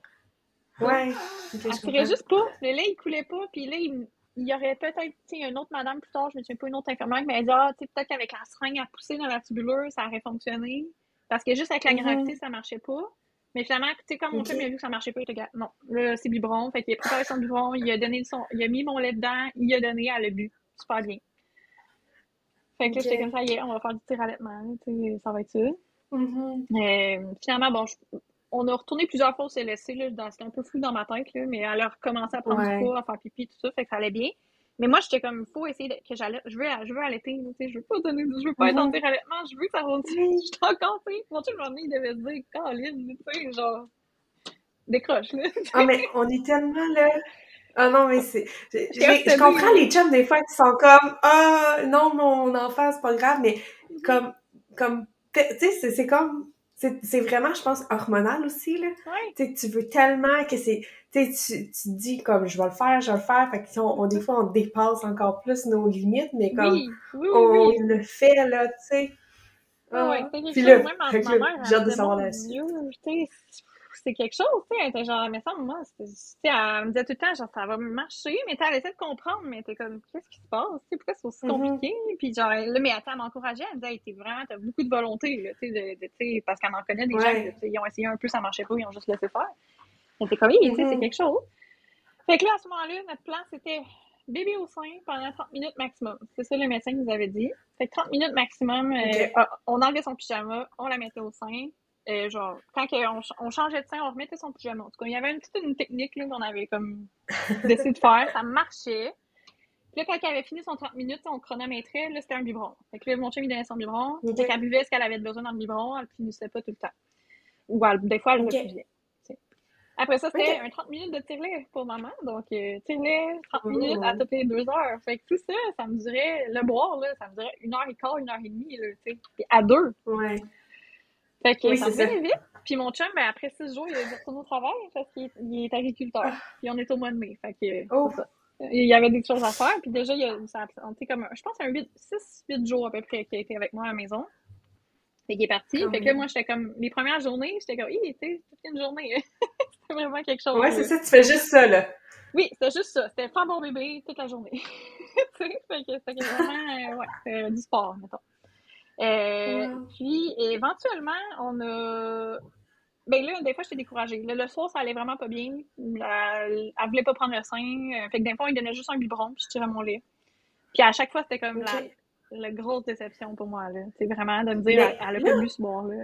ouais. Ouais. OK, Elle je tirait comprends. juste pas. Le lait, il coulait pas. Puis là, il y aurait peut-être, tu sais, une autre madame plus tard, je me souviens pas, une autre infirmière qui m'a dit, ah, tu sais, peut-être qu'avec la seringue à pousser dans la tubulure, ça aurait fonctionné. Parce que juste avec la gravité, Mhm. ça marchait pas. Mais finalement, tu sais, quand mon chum il a OK. vu que ça marchait pas, il était non, là, c'est biberon. Fait qu'il a préparé son biberon, il a mis mon lait dedans, il a donné, elle a bu. Super bien. Fait que là, j'étais comme OK. ça, yeah, on va faire du tir allaitement, tu sais, ça va être ça. Mhm. Finalement, bon, on a retourné plusieurs fois au CLSC, là, c'était un peu flou dans ma tête, là, mais elle a recommencé à prendre du Ouais. poids, à faire pipi, tout ça, fait que ça allait bien. Mais moi, j'étais comme, faut essayer que j'allais, je veux allaiter, tu sais, je veux pas être en Mhm. tir-allaitement, je veux que ça fonctionne. Oui. J'étais encore, tu sais, mon chum, il devait se dire, Caroline, tu sais, genre, décroche, là. Ah, mais on est tellement là. Ah non, mais c'est. J'étais Je obsédée, comprends là. les chums des fois qui sont comme ah non, mon enfant, c'est pas grave, mais comme tu sais, c'est comme c'est vraiment, je pense, hormonal aussi, là. Ouais, Tu sais, tu veux tellement que c'est... Tu sais, tu te dis comme, je vais le faire, je vais le faire. Fait que si des fois, on dépasse encore plus nos limites, mais comme, oui, oui, oui, on oui. le fait, là, tu sais. Ah ouais, Ah. c'était quelque Puis chose. là, Même fait que ma là, mère, j'ai elle hâte me de disait, savoir mon la suite. Dieu, tu sais, c'est quelque chose, tu sais. Elle était genre, mais ça, moi, tu sais, elle me disait tout le temps, genre, ça va marcher, mais tu sais, elle essaie de comprendre, mais t'es comme, qu'est-ce qui se passe, tu sais, pourquoi c'est aussi Mhm. compliqué? Puis genre, là, mais attends, elle m'encourageait, elle me disait, hey, t'as beaucoup de volonté, là, tu sais, tu sais, parce qu'elle en connaît des gens que, tu Ouais. sais, ils ont essayé un peu, ça marchait pas, ils ont juste laissé faire. Elle était comme, oui, tu sais, c'est Mhm. quelque chose. Fait que là, à ce moment-là, notre plan, c'était bébé au sein pendant 30 minutes maximum. C'est ça le médecin nous avait dit. Fait que 30 minutes maximum, OK. on enlevait son pyjama, on la mettait au sein. Genre, quand on changeait de sein, on remettait son pyjama. En tout cas, il y avait une technique là, qu'on avait comme décidé de faire. Ça marchait. Puis là, quand elle avait fini son 30 minutes, on chronométrait, là, c'était un biberon. Fait que là, mon chum, il donnait son biberon. Fait OK. qu'elle buvait ce qu'elle avait besoin dans le biberon, elle finissait pas tout le temps. Ou des fois, elle OK. refusait. Après ça, c'était OK. un 30 minutes de tire-lait pour maman. Donc, tire-lait, 30 minutes à Oh. toutes les 2 heures. Fait que tout ça, ça me durait, le boire, là, ça me durait 1 heure et quart, 1 heure et demie, là, tu sais. Puis à deux. Ouais. Fait que Oui, ça c'est ça. revenait vite. Puis mon chum, ben, après 6 jours, il a dû retourner au travail parce qu'il est agriculteur. Ah. Puis on est au mois de mai. Fait que, c'est Oh. ça. Il y avait des choses à faire. Puis déjà, ça a absenté comme, je pense, 6-8 jours à peu près qu'il a été avec moi à la maison. Fait qu'il est parti. Quand Fait que là, même. moi, j'étais comme, les premières journées, j'étais comme, tu sais, toute une journée. C'était vraiment quelque chose, Ouais, c'est là. ça, tu fais juste ça, là. Oui, c'était juste ça. C'était faire bon bébé toute la journée. Tu sais, fait que c'était vraiment, ouais, du sport, mettons. Wow. Puis, éventuellement, on a... Ben là, des fois, j'étais découragée. Là, le soir, ça allait vraiment pas bien. Elle voulait pas prendre le sein. Fait que des fois, il donnait juste un biberon, puis je tirais mon lait. Puis à chaque fois, c'était comme OK. la grosse déception pour moi, là. C'est vraiment de me dire, Mais elle a là, pas bu ce boire-là.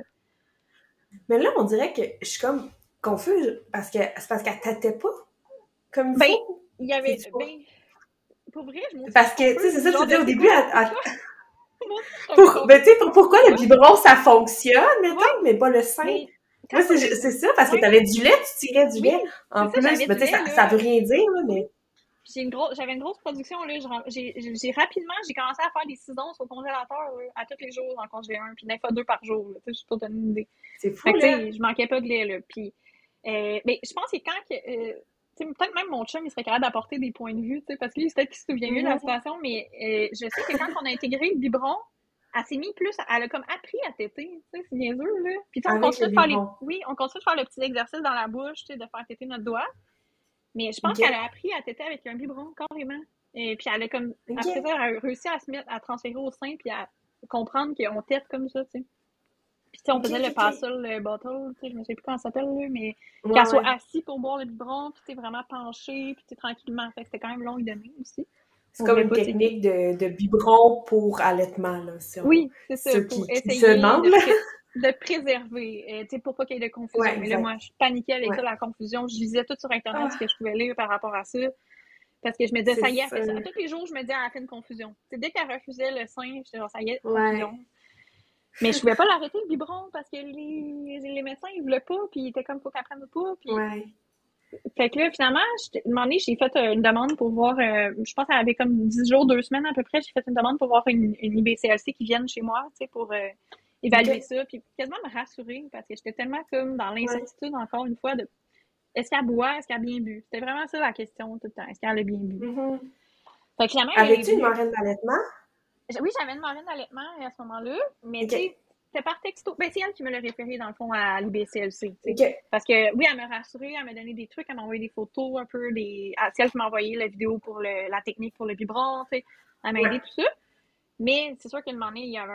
on dirait que je suis comme confuse parce que c'est parce qu'elle tâtait pas comme il Ben, faut. il y avait... C'est pas. Ben, pour vrai, moi aussi, je Parce suis un que, tu peu sais, c'est du ça, tu genre dis de au début, psychologique, là. Moi aussi, je suis un peu ben, confuse. tu sais, pourquoi le Pourquoi? biberon, ça fonctionne, mettons, Ouais, mais pas le sein? mais quand Moi, on a... c'est ça, parce que Ouais, t'avais du lait, tu tirais du oui, lait c'est en ça, plus. j'avais Ben, du tu sais, lait, ça veut là. rien dire, là, Oui. mais. J'avais une grosse production, là. J'ai rapidement, j'ai commencé à faire des 6 onces au congélateur, là, à tous les jours, en congé un, puis des fois 2 par jour, là, tu sais, juste pour te donner une idée. C'est Fait fou, que, tu là. sais, je manquais pas de lait, là. Puis, mais je pense que tu sais, peut-être même mon chum, il serait capable d'apporter des points de vue, tu sais, parce que lui, peut-être qu'il se souvient mieux de la Mhm. situation, mais je sais que quand on a intégré le biberon, elle s'est mis plus, elle a comme appris à téter, tu sais, c'est niaiseux, là. Puis, tu sais, on Avec le continue de faire biberon. oui, on continue de faire le petit exercice dans la bouche, tu sais, de faire téter notre doigt. Mais je pense qu'elle a OK. appris à téter avec un biberon, carrément. Et puis elle a comme, après ça, OK. elle a réussi à se mettre, à transférer au sein, puis à comprendre qu'on tète comme ça, tu sais. Puis tu sais, on OK, faisait OK, le OK. paddle bottle, tu sais, je me sais plus comment ça s'appelle, là, mais Ouais, qu'elle soit ouais. assise pour boire le biberon, puis tu sais, vraiment penché, puis tu sais, tranquillement. Fait que c'était quand même long et donné aussi. C'est On comme voulait une pas téter. technique de biberon pour allaitement, là, si on... Oui, c'est ça, ceux pour qui se essayer demandent, là. de préserver, tu sais, pour pas qu'il y ait de Ouais, confusion. Mais là, exact. moi, je paniquais avec ça, Ouais. la confusion. Je lisais tout sur Internet ce que Ah, je pouvais lire par rapport à ça. Parce que je me disais, c'est ça y est, elle fait ça. sûr. Tous les jours, je me disais, elle a fait une confusion. C'est dès qu'elle refusait le sein, j'étais genre, ça y est, confusion. Ouais. Mais je pouvais pas l'arrêter le biberon parce que les médecins, ils voulaient pas, puis ils étaient comme, faut qu'elle prenne pas. Puis... Ouais. Fait que là, finalement, un moment donné, j'ai fait une demande pour voir, je pense qu'elle avait comme 10 jours, 2 semaines à peu près, j'ai fait une demande pour voir une IBCLC qui vienne chez moi, tu sais, pour évaluer OK. ça, puis quasiment me rassurer parce que j'étais tellement comme dans Ouais. l'incertitude, encore une fois, de est-ce qu'elle boit, est-ce qu'elle a bien bu? C'était vraiment ça la question tout le temps, est-ce qu'elle a bien bu? Mhm. Fait que finalement, elle est Avais-tu une venue. marraine d'allaitement? Oui, j'avais une marraine d'allaitement à ce moment-là, mais tu sais, OK. c'était par texto. Ben, c'est elle qui me l'a référé, dans le fond, à l'IBCLC, tu sais. OK. Parce que, oui, elle m'a rassurée, elle m'a donné des trucs, elle m'a envoyé des photos un peu, c'est elle qui m'a envoyé la vidéo pour la technique pour le biberon, tu sais. Elle m'a aidé, Ouais. tout ça. Mais c'est sûr qu'à un moment donné, il y avait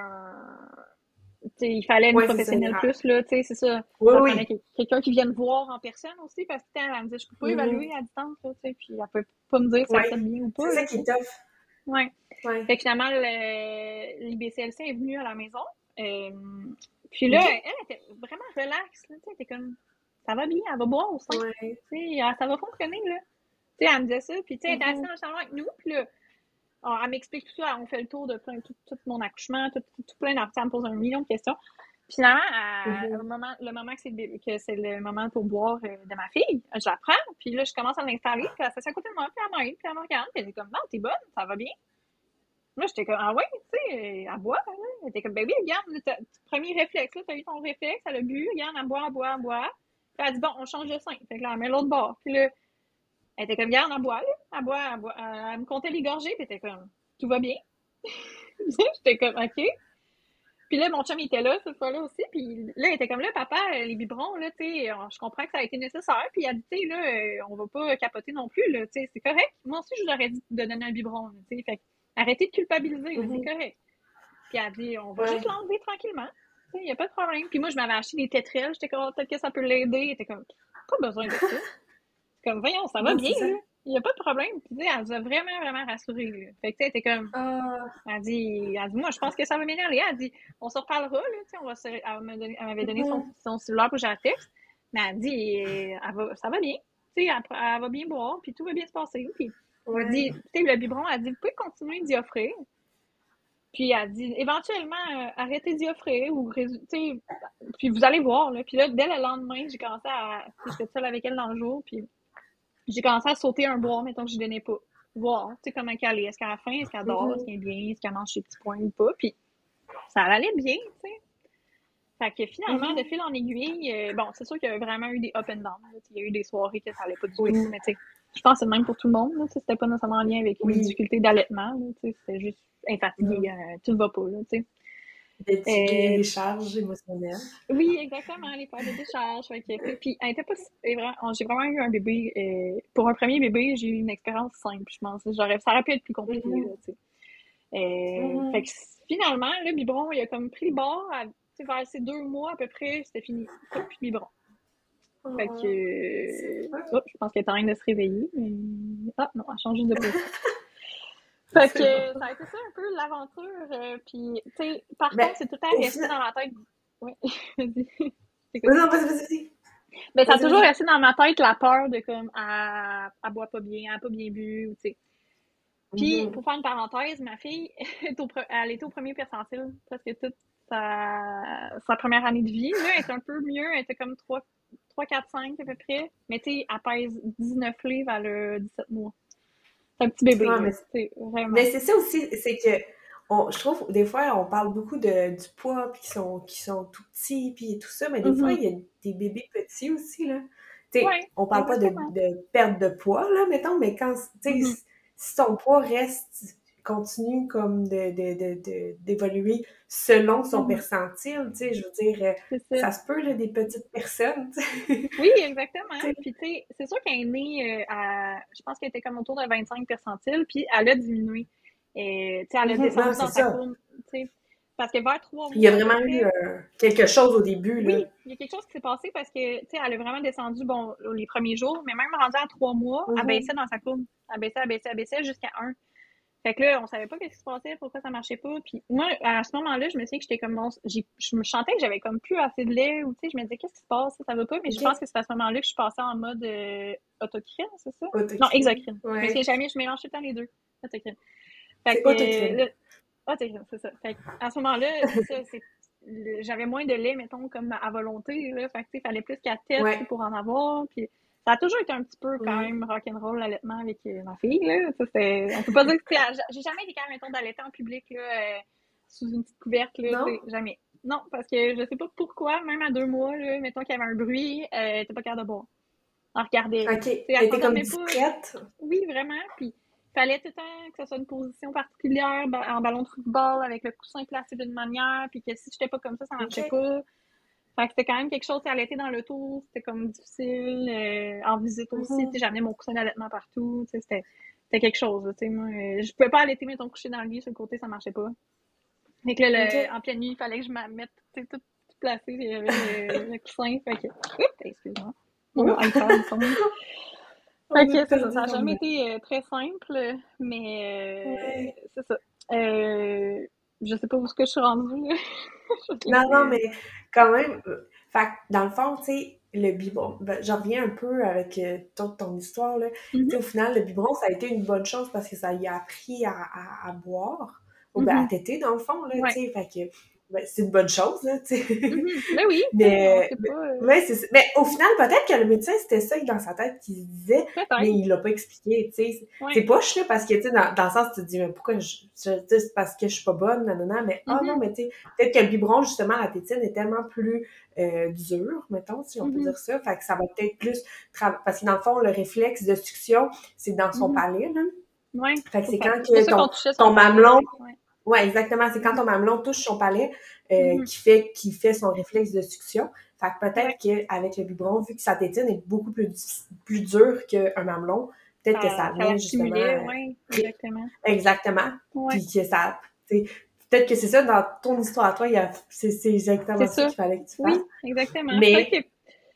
tu sais, il fallait une Ouais, c'est ça, professionnelle plus, là, tu sais, c'est ça. Oui, Ça prenait oui. quelqu'un qui vienne voir en personne aussi, parce que, tu sais, elle me disait, je peux pas Mhm. évaluer à distance, là, tu sais, puis elle peut pas me dire si ça Ouais. fait bien ou C'est pas, ça là, qui tu est sais. tough. Ouais. Ouais. Fait que finalement, l'IBCLC est venue à la maison. Euh, puis là, OK. elle était vraiment relaxe. Là, elle était comme, ça va bien, elle va boire au sein. Ouais. Ça va fonctionner. Là. Elle me disait ça. Puis elle était assise Mhm. dans le salon avec nous. Puis là, elle m'explique tout ça. On fait le tour de tout mon accouchement, tout plein d'affaires. Elle me pose un million de questions. Puis finalement, Mhm. le moment que c'est le moment pour boire de ma fille, je la prends. Puis là, je commence à l'installer. Puis elle s'assied à côté de moi. Puis elle m'aide. Puis elle me regarde. Puis elle est comme, non, t'es bonne, ça va bien. Moi, j'étais comme, ah ouais, tu sais, elle boit, hein. Elle était comme, ben oui, regarde, premier réflexe, là, t'as eu ton réflexe, elle a bu, regarde, elle boit, elle boit, elle boit. Puis elle dit, bon, on change de sein. Fait que là, elle met l'autre bord. Puis là, elle était comme, regarde, elle boit, là. Elle boit, elle boit. Elle me comptait les gorgées, puis elle était comme, tout va bien. J'étais comme, OK. Puis là, mon chum, il était là, cette fois-là aussi. Puis là, il était comme là, papa, les biberons, là, tu sais, je comprends que ça a été nécessaire. Puis il a dit, tu sais, là, on va pas capoter non plus, là, tu sais, c'est correct. Moi aussi, je vous aurais dit de donner un biberon, tu sais. Fait que, arrêtez de culpabiliser, là, c'est correct. Puis elle a dit, on va juste l'enlever tranquillement. Tu sais, il n'y a pas de problème. Puis moi, je m'avais acheté des tétrelles. J'étais comme, peut-être que ça peut l'aider. Il était comme, pas besoin de ça. C'est comme, voyons, ça va bien, là. Il n'y a pas de problème. Puis, tu sais, elle nous a vraiment, vraiment rassurés, là. Fait que, tu sais, elle était comme, elle dit, moi, je pense que ça va bien aller. Elle dit, on se reparlera, là, tu sais, elle m'avait donné son cellulaire pour que j'ai la texte. Mais elle dit, ça va bien. Tu sais, elle va bien boire, puis tout va bien se passer. Puis, elle dit, tu sais, le biberon, elle dit, vous pouvez continuer d'y offrir. Puis elle dit, éventuellement, arrêtez d'y offrir, ou, tu sais, puis vous allez voir, là. Puis là, dès le lendemain, j'ai commencé j'étais seule avec elle dans le jour, puis j'ai commencé à sauter un bois, mettons que je donnais pas. Voir, tu sais, comment qu'elle est. Est-ce qu'elle a faim? Est-ce qu'elle dort? Est-ce qu'elle est bien? Est-ce qu'elle mange ses petits points ou pas? Puis ça allait bien, tu sais. Fait que finalement, de fil en aiguille, bon, c'est sûr qu'il y a vraiment eu des up and down. Il y a eu des soirées que ça allait pas du tout, mais tu sais, je pense que c'est le même pour tout le monde. C'était pas nécessairement en lien avec une difficulté d'allaitement. C'était juste infatigué, tout va pas, là, tu sais. Des petites décharges émotionnelles. Oui, exactement, les peurs de décharge. Fait que, puis, elle était pas, j'ai vraiment eu un bébé. Pour un premier bébé, j'ai eu une expérience simple, je pense. Ça aurait pu être plus compliqué, là, tu sais. Fait que finalement, le biberon, il a comme pris le bord. Vers ces 2 mois à peu près, c'était fini. Plus de biberon. Fait que. Je pense qu'elle est en train de se réveiller. Mais... Ah, non, elle change juste de position. Fait que ça a été ça un peu l'aventure. Puis, tu sais, par contre, c'est tout le temps resté dans ma tête. Oui, vas-y. Non, vas-y. Mais ça a toujours resté dans ma tête la peur de comme, elle boit pas bien, elle a pas bien bu, tu sais. Puis, pour faire une parenthèse, ma fille, elle était au premier percentile presque toute sa première année de vie. Là, elle était un peu mieux, elle était comme 3, 4, 5 à peu près. Mais tu sais, elle pèse 19 livres, elle a 17 mois. C'est un petit bébé, vraiment. Mais c'est ça aussi, c'est que je trouve, des fois, on parle beaucoup du poids, puis qui sont tout petits, puis tout ça, mais des fois, il y a des bébés petits aussi, là. Tu sais, on parle pas de perte de poids, là, mettons, mais quand, tu sais, si ton poids continue comme d'évoluer selon son percentile, tu sais, je veux dire, ça se peut, là, des petites personnes, Oui, exactement. Puis, tu sais, c'est sûr qu'elle est née je pense qu'elle était comme autour de 25 percentiles, puis elle a diminué. Tu sais, elle a descendu dans sa courbe, tu sais. Parce que vers 3 mois. Il y a vraiment eu quelque chose au début, là. Oui, il y a quelque chose qui s'est passé parce que, tu sais, elle a vraiment descendu, bon, les premiers jours, mais même rendue à 3 mois, elle baissait dans sa courbe. Elle baissait jusqu'à 1. Fait que là, on savait pas ce qui se passait, pourquoi ça marchait pas. Puis moi, à ce moment-là, je me souviens que j'étais comme, bon, je me sentais que j'avais comme plus assez de lait, ou tu sais, je me disais, qu'est-ce qui se passe, ça va pas. Mais je pense que c'est à ce moment-là que je suis passée en mode autocrine, c'est ça? Non, exocrine. Ouais. Parce que jamais, je mélange tout le temps les deux. Autocrine. Fait que, autocrine, c'est ça. Fait à ce moment-là, c'est ça, j'avais moins de lait, mettons, comme à volonté, là. Fait que, tu sais, fallait plus qu'à tête pour en avoir. Puis ça a toujours été un petit peu quand même rock'n'roll l'allaitement avec ma fille, là. Ça, on peut pas dire que j'ai jamais été capable, mettons, d'allaiter en public, là, sous une petite couverte, là. Jamais. Non, parce que je sais pas pourquoi, même à 2 mois, là, mettons qu'il y avait un bruit, elle était pas capable de boire. Elle regardait. OK. Elle était comme discrète. Oui, vraiment. Puis fallait tout le temps que ce soit une position particulière en ballon de football avec le coussin placé d'une manière, puis que si j'étais pas comme ça marchait pas. Fait que c'était quand même quelque chose, elle était dans l'auto, c'était comme difficile, en visite aussi, j'amenais mon coussin d'allaitement partout, c'était quelque chose, tu sais, moi, je pouvais pas allaiter, mettons, coucher dans le lit, sur le côté, ça marchait pas. Fait que là, en pleine nuit, il fallait que je me mette, tout placé, il y avait le coussin, fait que, excuse-moi, mon iPad, Fait que c'est ça, ça n'a jamais été très simple, mais c'est ça. Je sais pas où est-ce que je suis rendue, là. Non, mais quand même, fait dans le fond, tu sais, le biberon, j'en reviens un peu avec ton histoire, là. Tu sais, au final, le biberon, ça a été une bonne chose parce que ça lui a appris à boire, ou à téter, dans le fond, là, tu sais, fait que ben, c'est une bonne chose, là, tu sais. Ben oui, tu sais, on Mais, sait pas. ouais, c'est ça. Mais au final, peut-être que le médecin, c'était ça dans sa tête qu'il se disait, mais Peut-être. il l'a pas expliqué, tu sais. C'est Ouais. poche, là, parce que, tu sais, dans le sens, tu te dis, mais pourquoi tu sais, c'est parce que je suis pas bonne, nanana, mais, non, Mhm, mais tu sais, peut-être que le biberon, justement, la tétine est tellement plus dur, mettons, si on peut mhm, dire ça, fait que ça va peut-être plus, parce que dans le fond, le réflexe de succion, c'est dans son mhm. palais, là. Ouais. Fait que c'est quand C'est pour que ça qu'on touchait son ton palais. mamelon, Ouais. ouais, exactement. C'est quand Mhm, ton mamelon touche son palais mhm. qui fait son réflexe de succion. Fait que Ouais. peut-être qu'avec le biberon, vu que sa tétine est beaucoup plus dure qu'un mamelon, peut-être que ça Ça la vient justement stimulait, ouais, exactement. exactement. Ouais. Puis que ça. Peut-être que c'est ça, dans ton histoire à toi, c'est C'est exactement ça ça. qu'il fallait que tu fasses. Oui, exactement. Peut-être Mais que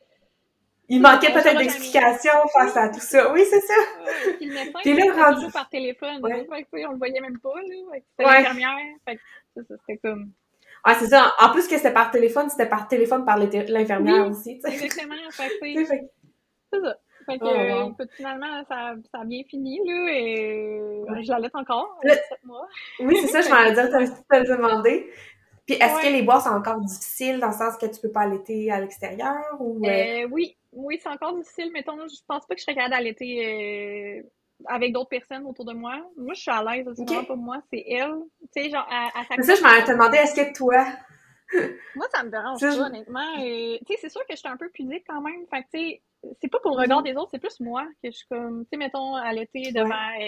il c'est ça, manquait on peut-être saura jamais. d'explications Oui, face à tout ça. Oui, c'est ça. ouais. Puis le médecin, Puis tu là, sais, c'était rendu. toujours par téléphone, là. Ouais. Fait que, tu sais, on le voyait même pas, là. Fait que c'était Ouais. l'infirmière. Fait que, c'est ça, c'était comme... Ah, c'est ça. En plus que c'était par téléphone par l'infirmière Oui, aussi, tu sais. exactement. Fait que, Tu sais, tu sais, fait c'est ça. Fait que, oh, wow. écoute, finalement, ça a bien fini, là, et Ouais. je l'allaite encore, elle Là, a 7 mois. oui, c'est ça, je Fait m'en que, ai dit, te le demander. Puis est-ce que ouais. les bois sont encore difficiles dans le sens que tu peux pas allaiter à l'extérieur ou Oui, oui, c'est encore difficile. Mettons, je pense pas que je serais capable d'allaiter avec d'autres personnes autour de moi. Moi, je suis à l'aise, c'est OK. vraiment pas moi, c'est elle. Tu sais, genre, elle C'est ça, s'accroche je à m'en ai moi. te demandé, est-ce que toi, Moi, ça me dérange ça, pas, honnêtement. Tu sais, c'est sûr que je suis un peu pudique quand même. Fait que, tu sais, c'est pas pour le regard Mhm. des autres, c'est plus moi que je suis comme, tu sais, mettons, allaiter Ouais. devant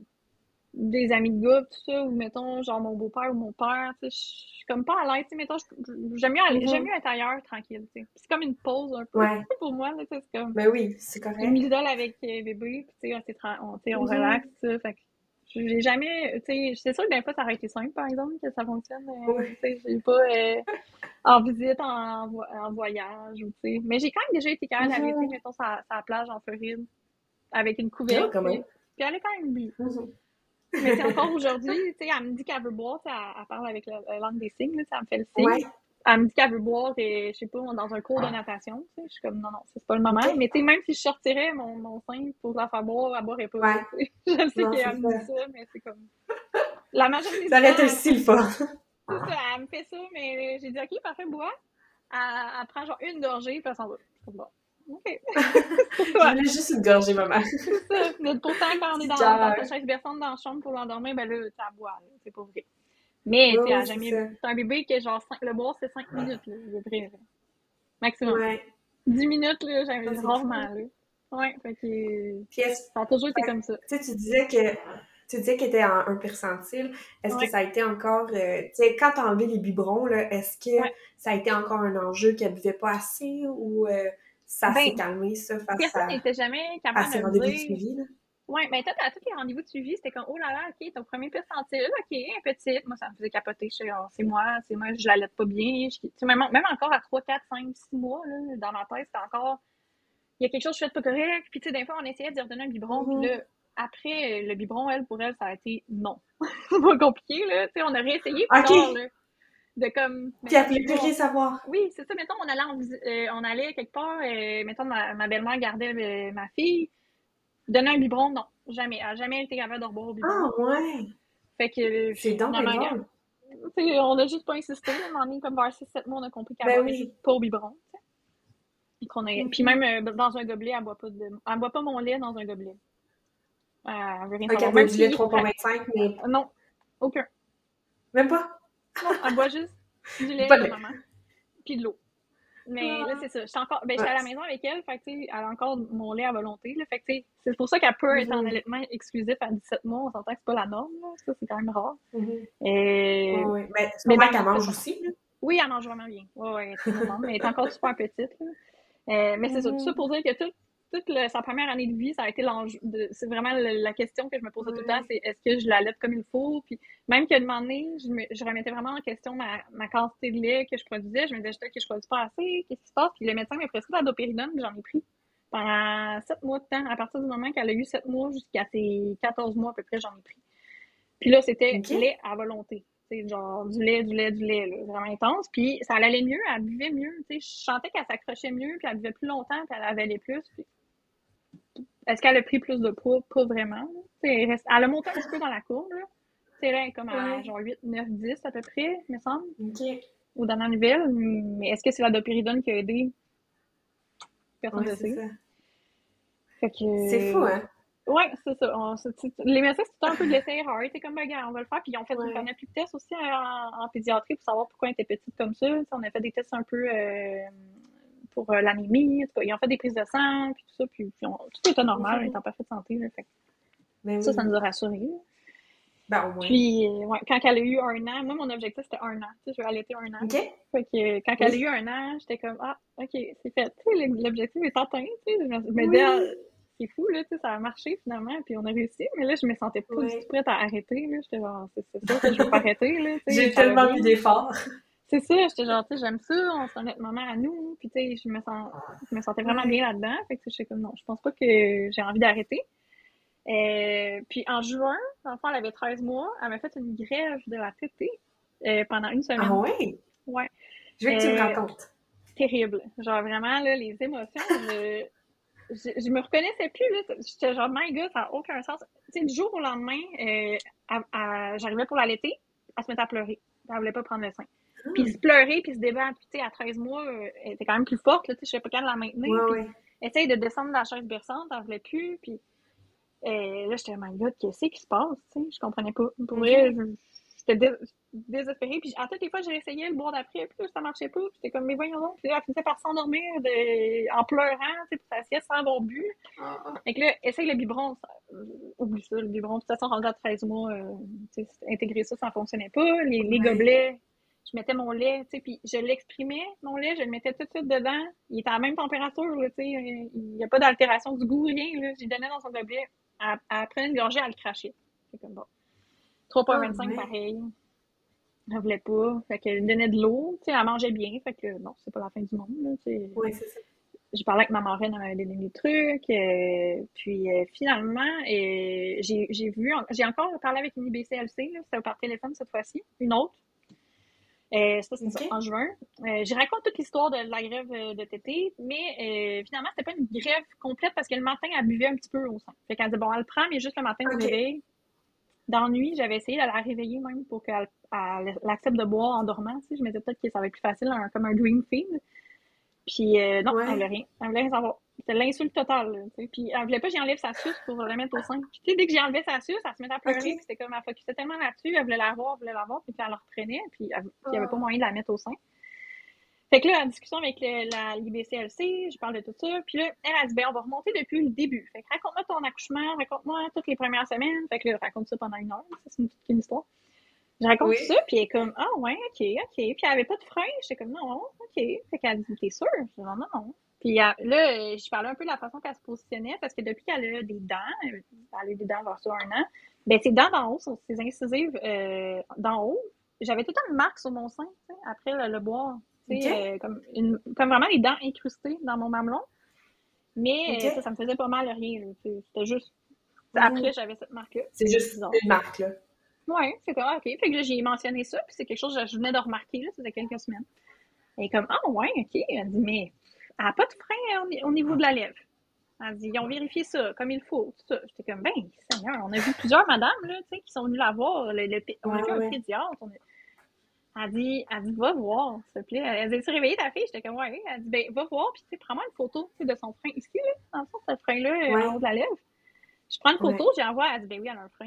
des amis de gars, tout ça, ou mettons, genre mon beau-père ou mon père, tu sais, je suis comme pas à l'aise, tu sais, mettons, j'aime mieux Mhm. être ailleurs, tranquille, tu sais. C'est comme une pause un peu Ouais. pour moi, là, tu sais, c'est comme, Ben oui, c'est je correct. m'isole avec bébé, puis tu sais, tu sais, on relaxe, Mhm. ça, fait que j'ai jamais, tu sais, c'est sûr que des fois, ça aurait été simple, par exemple, que ça fonctionne, Oui. tu sais, j'ai pas, en visite, en voyage, ou tu sais, mais j'ai quand même déjà été capable d'allaiter, Mhm. mettons, sur la plage en Floride, avec une Ah, couverte, quand tu sais, même. puis elle est quand même bu. Mhm. Mais tu sais, encore aujourd'hui, tu sais, elle me dit qu'elle veut boire, tu sais, elle parle avec la langue des signes, là, ça me fait le signe. Ouais. Elle me dit qu'elle veut boire, et, je sais pas, dans un cours de natation, tu sais. Je suis comme, non, non, c'est pas le moment. OK. Mais tu sais, même si je sortirais mon sein pour la faire boire, elle boirait pas, là, Ouais. tu sais. Je sais Non, c'est qu'elle me dit ça. ça, mais c'est comme, la majorité Ça du aurait temps, été aussi le fun. c'est ça, elle me fait ça, mais j'ai dit, OK, parfait, bois. Elle prend genre une gorgée, puis elle s'en va. Je suis comme, bon, OK, c'est pour Je toi. voulais juste une gorgée, maman. C'est ça. Mais pourtant, quand on est Petit dans cœur. sa chaise berçante dans la chambre pour l'endormir, ben là, tu bois, là, c'est pas vrai. Mais, Oui, tu sais, elle oui, a c'est jamais. ça. C'est un bébé que, genre, le boire, c'est 5 minutes, là, à peu près, là. Maximum. Ouais. 10 minutes, là, Ça, j'avais c'est fou. rarement, là. Ouais, fait que. Puis, Ça a toujours été comme ça. tu sais, tu disais qu'elle était en un percentile. Est-ce que Ouais, ça a été encore, tu sais, quand t'as enlevé les biberons, là, est-ce que ouais. ça a été encore un enjeu qu'elle buvait pas assez ou ça s'est Ben, calmé, ça, face personne n'était jamais à capable ses de me rendez-vous de dire. suivi, là? Ouais, ben, toi, à tous les rendez-vous de suivi, c'était comme, oh là là, OK, ton premier percentile, OK, un petit. Moi, ça me faisait capoter. Je suis oh, c'est moi, je l'allaite pas bien. Tu sais, même encore à 3 4 5 6 mois, là, dans ma tête, c'était encore il y a quelque chose que je fais de pas correct. Puis, tu sais, des fois, on essayait de lui redonner un biberon. Puis là, Mhm. après, le biberon, pour elle, ça a été non. C'est pas compliqué, là. Tu sais, on a réessayé plus tard, OK! là. De comme, Puis elle mettons, je sais voulait plus pas. rien savoir. Oui, c'est ça. Mettons, on allait quelque part. Mettons, ma belle-mère gardait ma fille. Donner un biberon, non. Jamais. Elle a jamais été capable de reboire au Ah, biberon. ouais! Fait que, C'est donc bien finalement, regarde. drôle. Tu sais, on a juste pas insisté. Là, à un moment donné, comme vers 6 7 mois, on a compris qu'elle Ben boirait juste oui. pas au biberon. Puis Mhm. même dans un gobelet, elle boit pas mon lait dans un gobelet. Elle veut rien OK, elle savoir. boit Même du lait si, 3,25, mais non, aucun. même pas. Non, elle boit juste du lait Pas de de lait. maman, puis de l'eau. Mais là, Ah. c'est ça. J'étais Ouais. à la maison avec elle, fait que, tu sais, elle a encore mon lait à volonté, là. Fait que, tu sais, c'est pour ça qu'elle peut être en Mhm. allaitement exclusif à 17 mois. On s'entend que c'est pas la norme, là. Ça, c'est quand même rare. Mhm. Ouais, Et... ouais. Mais Mais sûrement dans qu'elle notre mange petit. aussi, là. Oui, elle mange vraiment bien. Ouais, ouais, elle est très gourmande, mais elle est encore super petite, là. Mais c'est ça. Tout ça Mhm. pour dire que sa première année de vie, ça a été l'enjeu. C'est vraiment la question que je me posais tout le temps, Ouais. c'est est-ce que je l'allaite comme il faut? Puis même qu'à un moment donné, je remettais vraiment en question ma quantité de lait que je produisais. Je me disais, que je produis pas assez, qu'est-ce qui se passe? Puis le médecin m'a prescrit la dopéridone, puis j'en ai pris pendant 7 mois de temps. À partir du moment qu'elle a eu 7 mois jusqu'à ses 14 mois à peu près, j'en ai pris. Puis là, c'était OK. lait à volonté. C'est genre du lait, du lait, du lait, là, vraiment intense. Puis ça allait mieux, elle buvait mieux. Tu sais, je sentais qu'elle s'accrochait mieux, puis elle buvait plus longtemps, puis elle avalait plus. Puis est-ce qu'elle a pris plus de poids? Pas vraiment. Elle a monté un petit peu dans la courbe, là. Tu sais, là, elle est comme à Ouais. genre 8, 9, 10 à peu près, me semble, OK. aux dernières nouvelles. Mais est-ce que c'est la dopéridone qui a aidé? Personne Ouais, ne c'est sait. ça. Fait C'est fou, que, hein? ouais, c'est ça. Les médecins, c'est tout un peu de l'essayer erreur. T'es comme, ben, gars, on va le faire. Puis ils ont fait une Ouais. panoplie de tests aussi en pédiatrie pour savoir pourquoi elle était petite comme ça. T'sais, on a fait des tests un peu pour l'anémie. En tout cas, ils ont fait des prises de sang, puis tout ça. Puis tout était normal, elle était en parfaite santé. Là, fait que Ben ça oui. nous a rassurés. Ben au moins. Puis, ouais, quand elle a eu 1 an, moi, mon objectif, c'était 1 an. Tu sais, je veux allaiter 1 an. OK? Fait que quand elle a eu Oui. 1 an, j'étais comme, ah, OK, c'est fait. Tu sais, l'objectif est atteint. Tu sais, je me disais, ah, Oui. c'est fou, là, tu sais, ça a marché finalement, puis on a réussi. Mais là, je me sentais pas du tout Ouais. prête à arrêter, là. J'étais genre, c'est sûr que je veux pas arrêter, là, tu sais, J'ai ça va tellement bien. mis d'efforts. C'est ça, j'étais genre, tu sais, j'aime ça, on se fait notre moment à nous, puis tu sais, je me sentais vraiment bien Ouais. là-dedans. Fait que j'étais comme, non, je pense pas que j'ai envie d'arrêter. Puis en juin, l'enfant, elle avait 13 mois, elle m'a fait une grève de la tétée pendant une Ah semaine. ouais? Ouais. Je veux que tu me Euh, racontes. Terrible. Genre vraiment, là, les émotions, je me reconnaissais plus, là. J'étais genre, my God, ça n'a aucun sens. Tu sais, du jour au lendemain, j'arrivais pour l'allaiter, elle se mettait à pleurer. Elle voulait pas prendre le sein. Puis se pleurer, puis se débattre. Puis tu sais, à 13 mois, elle était quand même plus forte, là, tu sais, je sais pas quand la maintenir. Ouais, Puis ouais. essaye de descendre de la chaise berçante, elle voulait plus. Puis là, j'étais, my God, qu'est-ce qui se passe? Tu sais, je comprenais pas. Pour vrai, OK. j'étais désespérée. Puis à toutes les fois, j'ai essayé le boire d'après, puis là, ça marchait pas. Puis j'étais comme, mais voyons donc. Puis là, elle finissait par s'endormir en pleurant, tu sais, pour sa sieste sans avoir bu. Ah, Fait que là, essaye le biberon. Oublie ça, le biberon. De toute façon, rendu à 13 mois, tu sais, intégrer ça, ça fonctionnait pas. Les ouais. gobelets, je mettais mon lait, tu sais, puis je l'exprimais, mon lait, je le mettais tout de suite dedans. Il était à la même température, là, tu sais. Il n'y a pas d'altération du goût, rien, là. J'y donnais dans son gobelet. Elle prenait une gorgée, elle le crachait. C'est comme bon. Ah 3,25 ouais. pareil. Elle voulait pas. Fait qu'elle donnait de l'eau. Tu sais, elle mangeait bien. Fait que non, c'est pas la fin du monde, là, tu sais. Ouais, c'est ça. Je parlais avec ma marraine, elle m'avait donné des trucs. Puis finalement, j'ai encore parlé avec une IBCLC, là, c'était par téléphone cette fois-ci, une autre. Ça, c'est ça, OK. en juin. Je raconte toute l'histoire de la grève de tété, mais finalement, c'était pas une grève complète parce que le matin, elle buvait un petit peu au sein. Fait qu'elle dit, bon, elle le prend, mais juste le matin au OK. réveil. Dans la nuit, j'avais essayé de la réveiller même pour qu'elle accepte de boire en dormant. Tu sais. Je me disais peut-être que ça va être plus facile, comme un dream feed. Puis non, elle voulait Ouais. rien. Elle voulait rien savoir. C'était l'insulte totale. Là, tu sais. Puis elle voulait pas que j'enlève sa suce pour la mettre au sein. Puis tu sais, dès que j'enlevais sa suce, elle se mettait à pleurer. Puis OK. c'était comme elle focusait tellement là-dessus. Elle voulait la voir, puis elle la reprenait. Puis il n'y avait pas Ah. moyen de la mettre au sein. Fait que là, en discussion avec l'IBCLC, je parle de tout ça. Puis là, elle a dit, ben, on va remonter depuis le début. Fait que raconte-moi ton accouchement, raconte-moi toutes les premières semaines. Fait que là, raconte ça pendant 1 heure. Ça, c'est une histoire. Je raconte tout ça, Oui. puis elle est comme, ah ouais, ok. Puis elle avait pas de frein. J'étais comme, non, ok. Fait qu'elle dit, t'es sûre? Je dis, non, non, non. Puis là, je parlais un peu de la façon qu'elle se positionnait, parce que depuis qu'elle a des dents, elle a eu des dents vers ça 1 an, ben ses dents d'en haut, ses incisives d'en haut, j'avais tout le temps une marque sur mon sein, tu sais, après le boire. Tu OK. sais, comme vraiment les dents incrustées dans mon mamelon. Mais OK. ça me faisait pas mal rien. C'était juste. Après, Mhm. j'avais cette marque-là. C'est C'était juste bizarre. une marque, là. Ouais, c'est comme, OK. Fait que là, j'ai mentionné ça, puis c'est quelque chose que je venais de remarquer, là, ça faisait quelques semaines. Elle est comme, ah, ouais, OK. Elle dit, mais elle n'a pas de frein au niveau de la lèvre. Elle dit, ils ont vérifié ça comme il faut, tout ça. J'étais comme, ben, Seigneur, on a vu plusieurs madames, là, tu sais, qui sont venues la voir. On a Ouais, vu un ouais. pédiatre. Elle dit, va voir, s'il te plaît. Elle dit, tu réveillé ta fille? J'étais comme, ouais. Elle dit, ben, va voir, puis tu sais, prends-moi une photo, tu sais, de son frein ici, là, dans le fond, ce frein-là, en haut Ouais. de la lèvre. Je prends une photo, Ouais. j'envoie. Elle dit, ben oui, elle a un frein.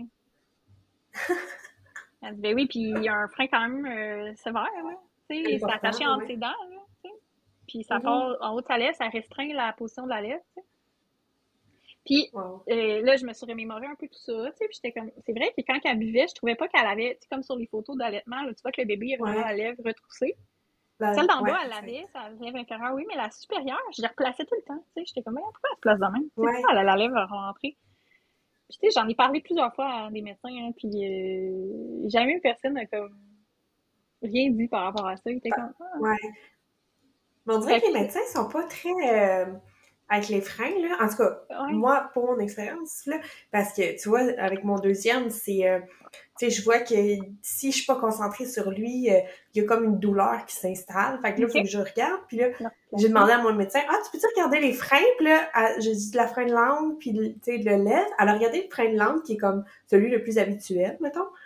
Elle dit, ben oui, puis il y a un frein quand même sévère, là. Tu sais, c'est Important, attaché entre ouais. ses dents, là, tu sais. Puis ça Mhm. part en haut de sa lèvre, ça restreint la position de la lèvre, tu sais. Puis Wow. là, je me suis remémoré un peu tout ça, tu sais, puis j'étais comme, c'est vrai que quand elle buvait, je trouvais pas qu'elle avait, tu sais, comme sur les photos d'allaitement, là, tu vois que le bébé a vraiment la Ouais. lèvre retroussée. Celle d'en bas, Ouais, elle l'avait, exact. sa lèvre inférieure, oui, mais la supérieure, je la replaçais tout le temps, tu sais. J'étais comme, mais pourquoi elle se place de même? Tu sais, pourquoi Ouais. elle a la lèvre rentrée? Puis, tu sais, j'en ai parlé plusieurs fois à des médecins, hein, puis jamais une personne n'a comme rien dit par rapport à ça. Il était comme, ah. Ouais. Mais on dirait Fait que les que, médecins sont pas très avec les freins, là. En tout cas, ouais, moi, pour mon expérience, là, parce que, tu vois, avec mon deuxième, c'est, tu sais, je vois que si je suis pas concentrée sur lui, il y a comme une douleur qui s'installe. Fait que là, il ok, faut que je regarde. Puis là, la j'ai relation. demandé à mon médecin, ah, tu peux-tu regarder les freins? Puis là, j'ai dit de la frein de langue, puis, tu sais, de le lèvre. Alors, regardez le frein de langue, qui est comme celui le plus habituel, mettons.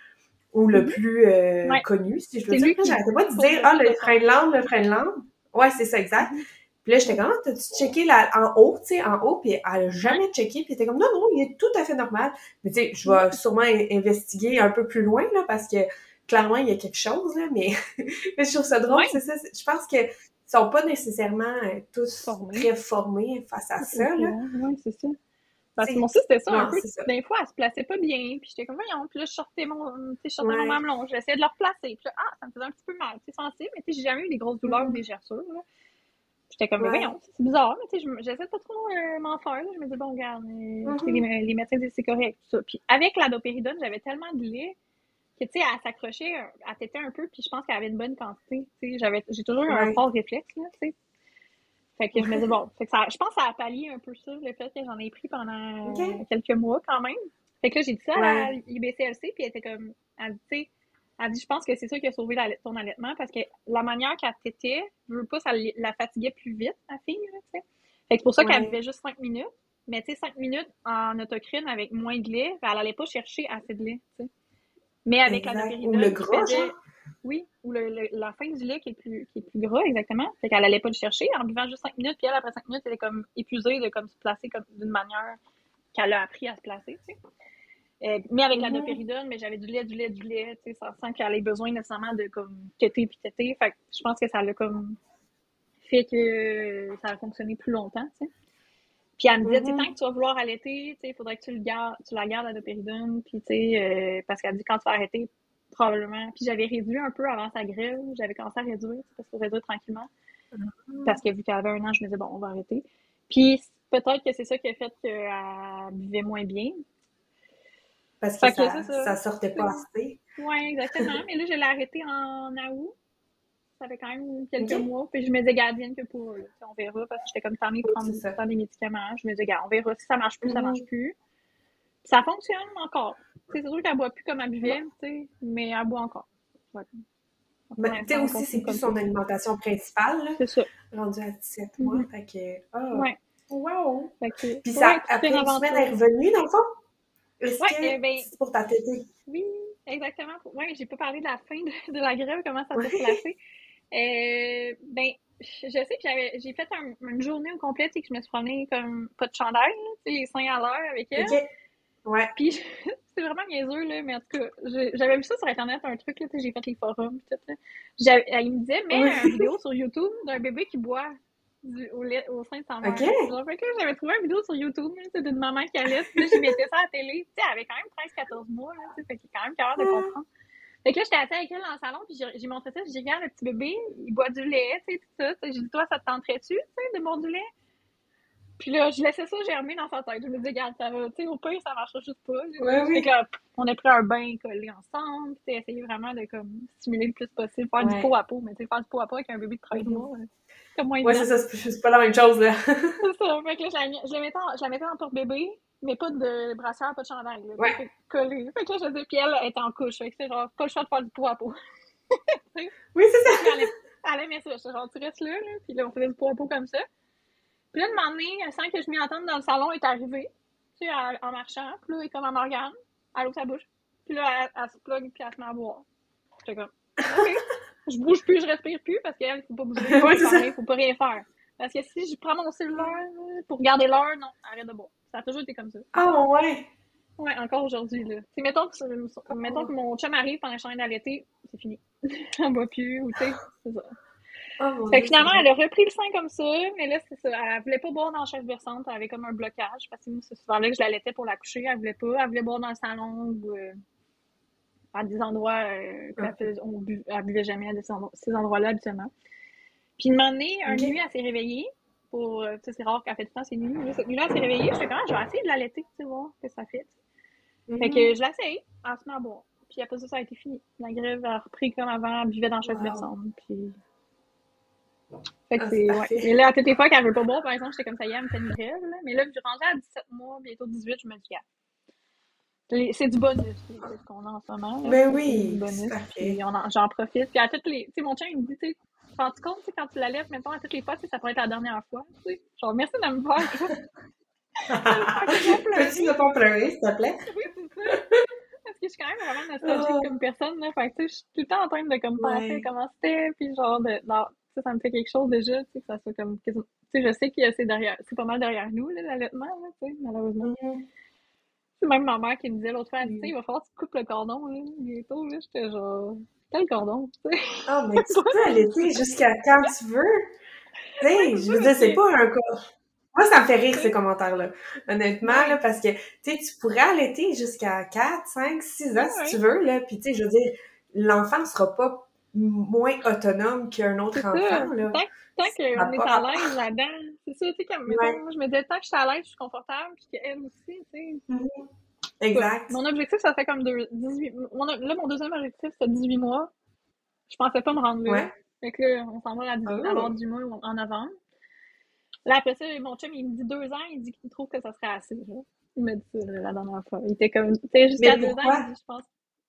ou le plus Ouais. connu, si je veux C'est dire. lui Puis qui j'arrêtais pas de pose dire, le plus de le frein de lampe, le frein de lampe. Ouais, c'est ça, exact. Mhm. Puis là, j'étais comme, t'as-tu checké en haut, tu sais, en haut, puis elle a jamais checké, puis elle était comme, non, il est tout à fait normal. Mais tu sais, je vais sûrement investiguer un peu plus loin, là, parce que clairement, il y a quelque chose, là, mais, mais je trouve ça drôle, Ouais. c'est ça. Je pense que sont pas nécessairement tous Formé. très formés face à ça, là. Oui, c'est ça. Parce que moi aussi, c'était ça un non, peu. c'est ça. Des fois, elle se plaçait pas bien. Puis j'étais comme, voyons. Puis là, je sortais mon Ouais. mamelon. J'essayais de le replacer. Puis là, ça me faisait un petit peu mal. C'est sensible. Mais tu sais, j'ai jamais eu des grosses douleurs ou des gerçures. Là. J'étais comme, mais Ouais. voyons, c'est bizarre. Mais tu sais, j'essaie de pas trop m'en faire. Là. Je me dis, bon, regarde, tu sais, les médecins disent c'est correct. Tout ça. Puis avec la dopéridone, j'avais tellement de lait que, tu sais, elle s'accrochait, elle tétait un peu. Puis je pense qu'elle avait une bonne quantité. Tu sais, j'ai toujours eu un fort réflexe, là, tu sais. Fait que je me dis, bon, fait que ça, je pense que ça a pallié un peu ça, le fait que j'en ai pris pendant quelques mois quand même. Fait que là, j'ai dit ça à la IBCLC, puis elle était comme, elle dit, tu sais, elle dit, je pense que c'est ça qui a sauvé ton allaitement, parce que la manière qu'elle tétait, je veux pas, ça la fatiguait plus vite, la fille, là, tu sais. Fait que c'est pour ça qu'elle buvait juste 5 minutes. Mais tu sais, 5 minutes en autocrine avec moins de lait, elle allait pas chercher assez de lait, tu sais. Mais avec la dopéridone, ou le gras, genre. Oui, ou la fin du lait qui est plus gras, exactement. Fait qu'elle allait pas le chercher en buvant juste 5 minutes, puis elle, après 5 minutes, elle est comme épuisée de comme se placer comme d'une manière qu'elle a appris à se placer, tu sais. Mais avec la dopéridone, mais j'avais du lait, tu sais, sans qu'elle ait besoin nécessairement de comme téter puis téter. Fait que je pense que ça l'a comme fait que ça a fonctionné plus longtemps, tu sais. Puis elle me disait, tu sais, tant que tu vas vouloir allaiter, tu sais, il faudrait que tu la gardes la dopéridone, puis tu sais, parce qu'elle dit quand tu vas arrêter, probablement. Puis j'avais réduit un peu avant sa grève, j'avais commencé à réduire, parce qu'il faut réduire tranquillement. Parce que vu qu'elle avait 1 an, je me disais, bon, on va arrêter. Puis peut-être que c'est ça qui a fait qu'elle buvait moins bien. Parce que ça sortait pas assez. Oui, exactement. Mais là, je l'ai arrêté en août. Ça fait quand même quelques mois. Puis je me disais, gardienne que pour eux. On verra, parce que j'étais comme tannée de prendre des médicaments. Je me disais, on verra si ça marche plus, ça marche plus. Puis ça fonctionne encore. C'est sûr qu'elle boit plus comme elle buvait, mais elle boit encore. Ouais. Mais tu sais aussi, c'est plus son alimentation principale, là. C'est ça. Rendue à 17 mois. Fait que, ouais. Wow! Puis ça, après une semaine, elle est revenue, dans le fond? Est-ce que c'est pour ta tétée? Oui, exactement. Oui, j'ai pas parlé de la fin de la grève, comment ça s'est placé. Je sais que j'ai fait une journée au complet, que je me suis promenée comme pas de chandail, les seins à l'heure avec elle. OK. Ouais. Puis c'est vraiment niaiseux, là, mais en tout cas, j'avais vu ça sur Internet, un truc, là, j'ai fait les forums, tout, là. Il me disait, mets une vidéo sur YouTube d'un bébé qui boit au sein de sa mère. Genre, fait que j'avais trouvé une vidéo sur YouTube, d'une maman qui allait, puis là, j'y mettais ça à la télé. Tu sais, elle avait quand même 13-14 mois, là, fait qu'il est quand même capable de comprendre. Fait que là, j'étais assise avec elle dans le salon, puis j'ai montré ça, j'ai dit, regarde, le petit bébé, il boit du lait, tu sais, tout ça. J'ai dit, toi, ça te tenterait-tu, tu sais, de boire du lait? Puis là, je laissais ça germer dans sa tête. Je me disais, regarde, ça va, tu sais, au pire, ça marchera juste pas. Fait que là, on a pris un bain collé ensemble, tu sais, essayer vraiment de, comme, stimuler le plus possible, faire du pot à pot, mais tu sais, faire du pot à pot avec un bébé de 13 mois, c'est moins c'est ça, c'est pas la même chose, là. C'est ça, fait que là, je la mettais en porte-bébé, mais pas de brassière, pas de chandail, là. Fait que collé. Fait que là, je disais, puis elle était en couche, fait que c'est genre, pas le choix de faire du pot à pot. Oui, c'est ça. Elle aimait ça, genre, tu restes là, puis là, on faisait du pot à pot comme ça. Puis là, de moment donné, sans que je m'y entende dans le salon, elle est arrivée, tu sais, en marchant. Puis là, elle est comme à Morgane, elle ouvre sa bouche. Puis là, elle se plug, puis elle se met à boire. J'étais comme, OK. Je bouge plus, je respire plus, parce qu'elle, il faut pas bouger, il faut pas rien faire. Parce que si je prends mon cellulaire pour regarder l'heure, non, arrête de boire. Ça a toujours été comme ça. Ah, ouais! Ouais, encore aujourd'hui, là. T'sais, mettons que mon chum arrive pendant que je suis en train d'allaiter, c'est fini. Elle boit plus, ou tu sais, c'est ça. Fait que finalement, elle a repris le sein comme ça, mais là, c'est ça. Elle voulait pas boire dans la chaise berçante, elle avait comme un blocage, parce que moi, c'est souvent là que je l'allaitais pour la coucher, elle voulait pas. Elle voulait boire dans le salon ou à des endroits elle buvait jamais à ces endroits-là habituellement. Puis une année, une nuit, elle s'est réveillée. C'est rare qu'elle fait tout le temps ses nuits. Mais cette nuit-là, elle s'est réveillée. Je fais comment? Je vais essayer de l'allaiter, tu sais, voir ce que ça fait. Fait que je l'essaye. Elle se met à boire. Puis après ça a été fini. La grève a repris comme avant. Elle buvait dans chaque personne. Puis... Fait que Mais là, à toutes les fois qu'elle veut pas boire, par exemple, j'étais comme ça, elle me fait une grève. Là. Mais là, je suis rendue à 17 mois, bientôt 18, je me dis, c'est du bonus ce qu'on a en ce moment. Là. Ben oui, puis j'en profite. Puis à toutes les... Tu sais, mon chien, il me dit, tu sais, tu te rends compte, quand tu l'allaites, mettons, à toutes les fois, ça pourrait être la dernière fois. Tu sais. Genre, merci de me faire ça. Peux-tu ne pas pleurer, s'il te plaît? Oui, c'est ça. Parce que je suis quand même vraiment nostalgique Oh, comme personne, là. Fait que, tu sais, je suis tout le temps en train de, comme, penser à ouais. comment c'était, puis genre, non, ça me fait quelque chose déjà, tu sais, que ça soit comme, tu sais, je sais que c'est pas mal derrière nous, là, l'allaitement, là, tu sais, malheureusement. Mhm. C'est même ma mère qui me disait l'autre fois, elle dit, tu sais, Puis- il va falloir que tu coupes le cordon, là, bientôt, là. J'étais genre, quel cordon, tu sais? Ah, mais tu Pas peux rendu allaiter là. jusqu'à quand tu veux. Tu Ouais, sais, c'est je ça, veux dire, parce c'est que, pas un cas. Moi, ça me fait rire, tu ces sais, commentaires-là. Honnêtement, là, ouais, parce que, tu sais, tu pourrais allaiter jusqu'à 4, 5, 6 ans ouais, si tu ouais, veux, là. Puis, tu sais, je veux dire, l'enfant ne sera pas moins autonome qu'un autre c'est ça. enfant, là. Tant Ça n'a qu'on est pas à rapport. l'aise là-dedans, c'est ça, tu sais, comme, mettons, Ouais. moi, je me disais, tant que je suis à l'aise, je suis confortable, puis qu'elle aussi, tu sais. Mhm. Quoi. Exact. Mon objectif, ça fait comme 18, là, mon deuxième objectif, c'était 18 mois. Je pensais pas me rendre là. Ouais. Fait que là, on s'en va avoir Oh. 18 mois en novembre. Là, après ça, mon chum, il me dit 2 ans, il dit qu'il trouve que ça serait assez, là. Il m'a dit ça, là, la dernière fois. Il était comme, tu sais, jusqu'à Mais 2 ans, il pourquoi? dit, je pense.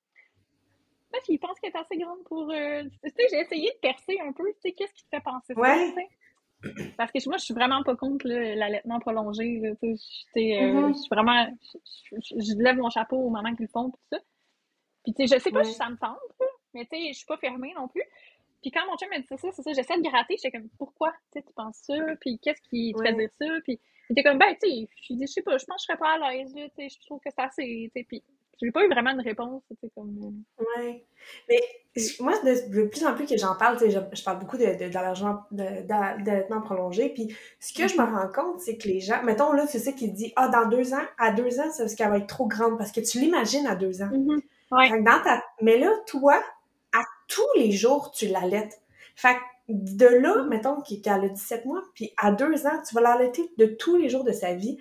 Parce qu'il pense qu'elle est assez grande pour. Tu sais, j'ai essayé de percer un peu, tu sais, qu'est-ce qui te fait penser ça, tu Ouais. sais. Parce que moi, je suis vraiment pas contre là, l'allaitement prolongé, là, tu sais. Je Mhm. suis vraiment. Je lève mon chapeau aux mamans qui le font, tout ça. Puis, tu sais, je sais pas si Ouais. ça me tente, là, mais tu sais, je suis pas fermée non plus. Puis quand mon chum m'a dit ça, c'est ça, j'essaie de gratter, j'étais comme, pourquoi, tu sais, tu penses ça? Puis qu'est-ce qui te fait Ouais. dire ça? Puis il était comme, ben, tu sais, je dis, je sais pas, je pense que je serais pas à l'aise, là, tu sais, je trouve que c'est assez, tu sais, puis j'ai pas eu vraiment de réponse, tu sais, comme, Ouais. Mais c'est- moi, de plus en plus que j'en parle, tu sais, je parle beaucoup d'allaitement d'allaitement prolongé. Puis ce que je me Mhm. rends compte, c'est que les gens, mettons là, c'est ça qui dit, ah, dans 2 ans, à 2 ans, c'est parce qu'elle va être trop grande, parce que tu l'imagines à 2 ans. Mhm. Ouais, Fait que mais là, toi, à tous les jours, tu l'allaites. Fait que de là, mhm. mettons qu'elle a 17 mois, puis à 2 ans, tu vas l'allaiter de tous les jours de sa vie.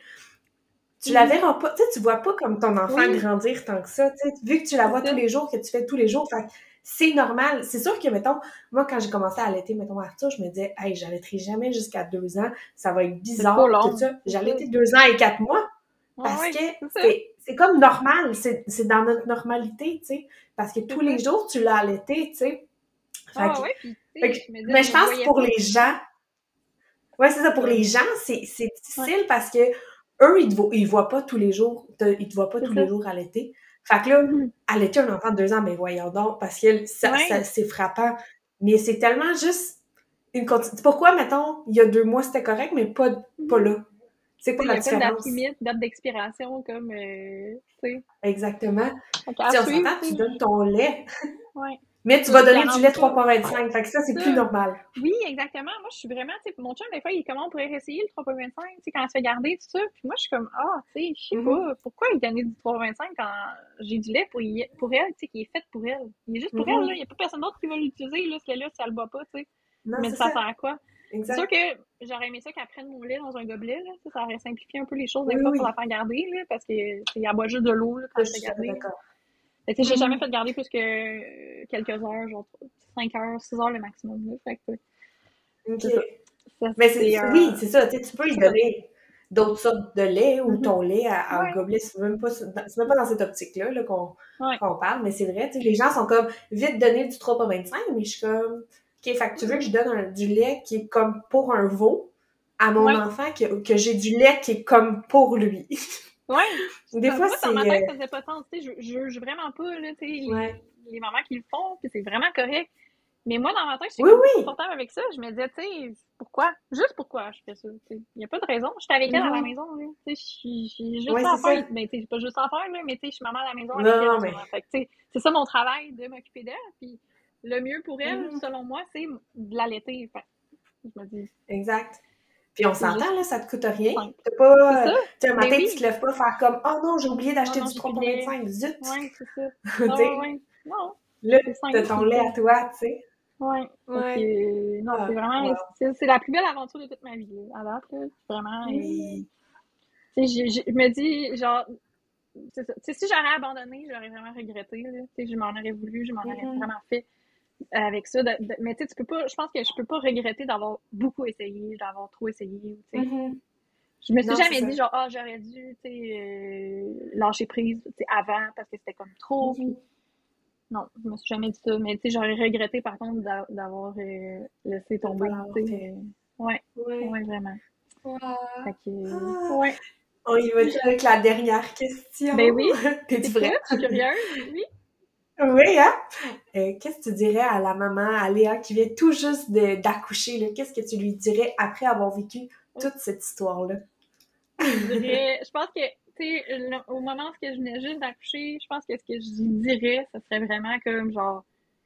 Tu la Mhm. verras pas, tu sais, tu vois pas comme ton enfant Oui, grandir tant que ça, tu sais, vu que tu la c'est vois tous ça. les jours, que tu fais tous les jours, fait que c'est normal. C'est sûr que, mettons, moi, quand j'ai commencé à allaiter, mettons, Arthur, je me disais, hey, j'allaiterai jamais jusqu'à 2 ans, ça va être C'est trop bizarre, pis tout long, ça. c'est J'ai ça. allaité 2 ans et 4 mois, Ah parce que ouais, c'est ça, c'est comme normal, c'est dans notre normalité, tu sais, parce que tous c'est ça. les jours, tu l'as allaité, tu sais. Fait Ah que, ouais, puis tu sais, je me disais, mais je je me pense que voyais pour pas les gens, ouais, c'est ça. Pour les comme, gens, c'est ouais, difficile parce que eux, ils voient pas tous les jours, ils te voient pas c'est tous ça. les jours allaiter. Fait que là, Mhm. allaiter un enfant de 2 ans, mais voyons donc, parce que ça Ouais. c'est frappant. Mais c'est tellement juste pourquoi, mettons, il y a 2 mois, c'était correct, mais pas Mhm. là? C'est Tu quoi sais, il la n'y a pas de date différence? limite, date d'expiration, comme, tu sais. Exactement. Fait Puis qu'à tu sais, on suivre, s'entend, tu tu sais, donnes ton lait, ouais. mais tu Ça, vas je donner du lait garantis pas. 3,25. Fait que ça, c'est plus Ça, normal. oui, exactement. Moi, je suis vraiment, tu sais, mon chum, des fois, il est comment on pourrait réessayer le 3,25, tu sais, quand elle se fait garder, tout ça. Puis moi, je suis comme, ah, tu sais, je sais Mhm, pas, pourquoi il donnait du 3,25 quand j'ai du lait pour elle, tu sais, qui est fait pour elle. Il est juste pour elle, là. Il mhm. n'y a pas personne d'autre qui va l'utiliser, là, ce lait-là, si elle le boit pas, tu sais. Non, Je me dis, c'est ça ça. sert à quoi? C'est sûr Exact. que j'aurais aimé ça qu'elle prenne mon lait dans un gobelet, là. Ça aurait simplifié un peu les choses, des Oui, fois, pour la oui. faire garder, là, parce que, elle boit juste de l'eau, là, quand Ça, elle je se fait suis tout à fait garder. d'accord. Fait que, j'ai jamais Mhm. fait garder plus que quelques heures, genre 5 heures, 6 heures le maximum, là. Fait que, OK. c'est ça. Ça, Mais c'est oui, c'est ça. Tu sais, tu peux c'est lui ça comme. donner d'autres sortes de lait ou Mhm. ton lait à un Ouais, gobelet. C'est même pas dans cette optique-là là, ouais, qu'on parle, mais c'est vrai. Tu sais, les gens sont comme vite donner du 3,25, mais je suis comme OK, fait que tu veux que mhm. je donne du lait qui est comme pour un veau à mon Ouais, enfant que j'ai du lait qui est comme pour lui. ouais. Des fois, Moi, dans ma c'est. tête, ça faisait pas de sens. Tu sais, je juge vraiment pas, là, tu sais, Ouais. les mamans qui le font, puis c'est vraiment correct. Mais moi, dans ma tête, j'étais Oui, comme pas oui. confortable avec ça. Je me disais, tu sais, pourquoi? Juste pourquoi je fais ça, tu sais. Il y a pas de raison. J'étais avec elle à la Mhm. maison, là. Tu sais, j'ai juste Ouais, ça c'est à faire. ça. Ben, tu sais, j'ai pas juste ça à faire, là, mais tu sais, je suis maman à la maison avec Non, elle non, en ce mais. moment. Fait que, tu sais, c'est ça mon travail, de m'occuper d'elle. Puis le mieux pour elle, Mhm. selon moi, c'est de l'allaiter. Fait que je me dis, Exact. Puis on c'est s'entend, juste là, ça te coûte rien. simple. T'as C'est pas, ça? tu sais, un Ben matin, oui. tu te lèves pas faire comme, oh non, j'ai oublié Oh d'acheter non, du j'ai plus de lait. 3,25, zut! Ouais, c'est ça. Tu Ah ouais, sais, ouais. Non, là, c'est t'as simple, ton puis lait tu à sais. toi, tu sais. Ouais. Fait Ouais. que, non, c'est Ah, vraiment, wow. c'est la plus belle aventure de toute ma vie, là, à date, là. Vraiment, Oui. tu sais, je me dis, genre, c'est ça. Tu sais, si j'aurais abandonné, j'aurais vraiment regretté, là. Tu sais, je m'en aurais voulu, je m'en aurais Mhm. vraiment fait avec ça. Mais tu sais, tu peux pas, je pense que je peux pas regretter d'avoir beaucoup essayé, d'avoir trop essayé, tu sais. Mhm. Je me suis Non, c'est jamais ça. dit, genre, ah, j'aurais dû, tu sais, lâcher prise, tu sais, avant, parce que c'était comme trop, puis Mhm. non, je me suis jamais dit ça. Mais tu sais, j'aurais regretté, par contre, d'avoir laissé De pas tomber, l'avoir tu sais. fait. Ouais, Ouais. ouais, vraiment. Ah. Fait que, Ah. ouais. On y va avec la dernière question. Ben oui, T'es-tu écoute, prête? je suis curieuse, oui. Oui, hein? Qu'est-ce que tu dirais à la maman, à Léa, qui vient tout juste d'accoucher, là? Qu'est-ce que tu lui dirais après avoir vécu toute cette histoire-là? Je pense que, tu sais, au moment où je venais juste d'accoucher, je pense que ce que je dirais, ce serait vraiment comme genre,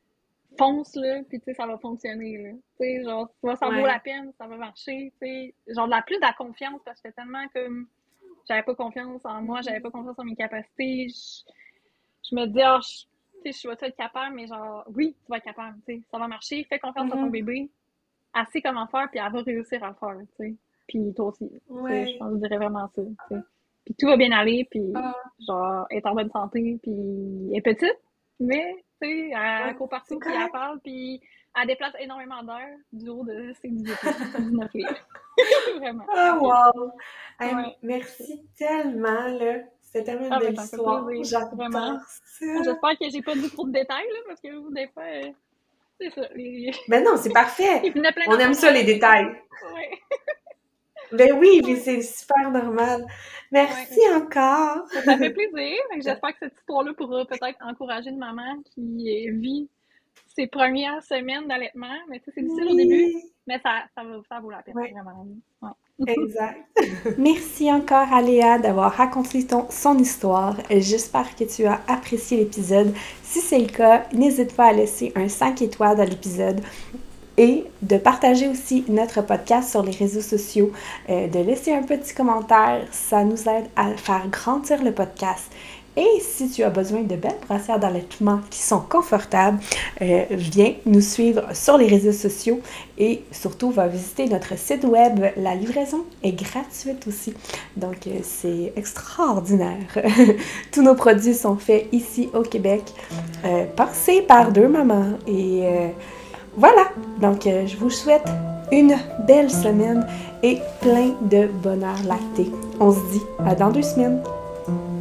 fonce là, puis tu sais, ça va fonctionner là. Tu sais, genre, tu vois, ça vaut la Ouais. peine, ça va marcher, tu sais. Genre, de la plus de la confiance, parce que j'étais tellement comme, j'avais pas confiance en moi, j'avais pas confiance en mes capacités. Je me dis, ah, tu sais, je vais être capable, mais genre, oui, tu vas être capable, tu sais, ça va marcher, fais confiance à ton Mhm. bébé, elle sait comment faire, puis elle va réussir à le faire, tu sais. Puis toi aussi, tu sais, je Ouais. pense que je dirais vraiment ça, tu sais. Puis tout va bien aller, puis Ah, genre, elle est en bonne santé, puis elle est petite, mais, tu sais, elle ouais. court C'est partout, puis elle correct. parle, puis elle déplace énormément d'air du haut de ses 18 livres, 19 livres. Vraiment. Ah, Fait que, wow! Hey, ouais. merci tellement, là. C'était tellement une Ah, ben, belle ça me fait histoire. plaisir, vraiment. J'adore ça. J'espère que j'ai pas dit trop de détails, là, parce que des fois, c'est ça, Ben non, c'est parfait. il venait plein On aime d'affaires dans ça, la les tête, fait que, détails. ouais, Ben oui, mais ouais, c'est super normal. ouais. Merci encore. Ben, ça fait plaisir. Fait que j'espère que cette histoire-là pourra peut-être encourager une maman qui vit ses premières semaines d'allaitement. Mais tu sais, c'est difficile au début, Oui. mais ça vaut la peine, Ouais, vraiment. Ouais. exact. Merci encore à Léa d'avoir raconté son histoire. J'espère que tu as apprécié l'épisode. Si c'est le cas, n'hésite pas à laisser un 5 étoiles dans l'épisode et de partager aussi notre podcast sur les réseaux sociaux, de laisser un petit commentaire. Ça nous aide à faire grandir le podcast. Et si tu as besoin de belles brassières d'allaitement qui sont confortables, viens nous suivre sur les réseaux sociaux et surtout va visiter notre site web. La livraison est gratuite aussi. Donc c'est extraordinaire. Tous nos produits sont faits ici au Québec, pensés par deux mamans et voilà, donc je vous souhaite une belle semaine et plein de bonheur lacté. On se dit à dans 2 semaines.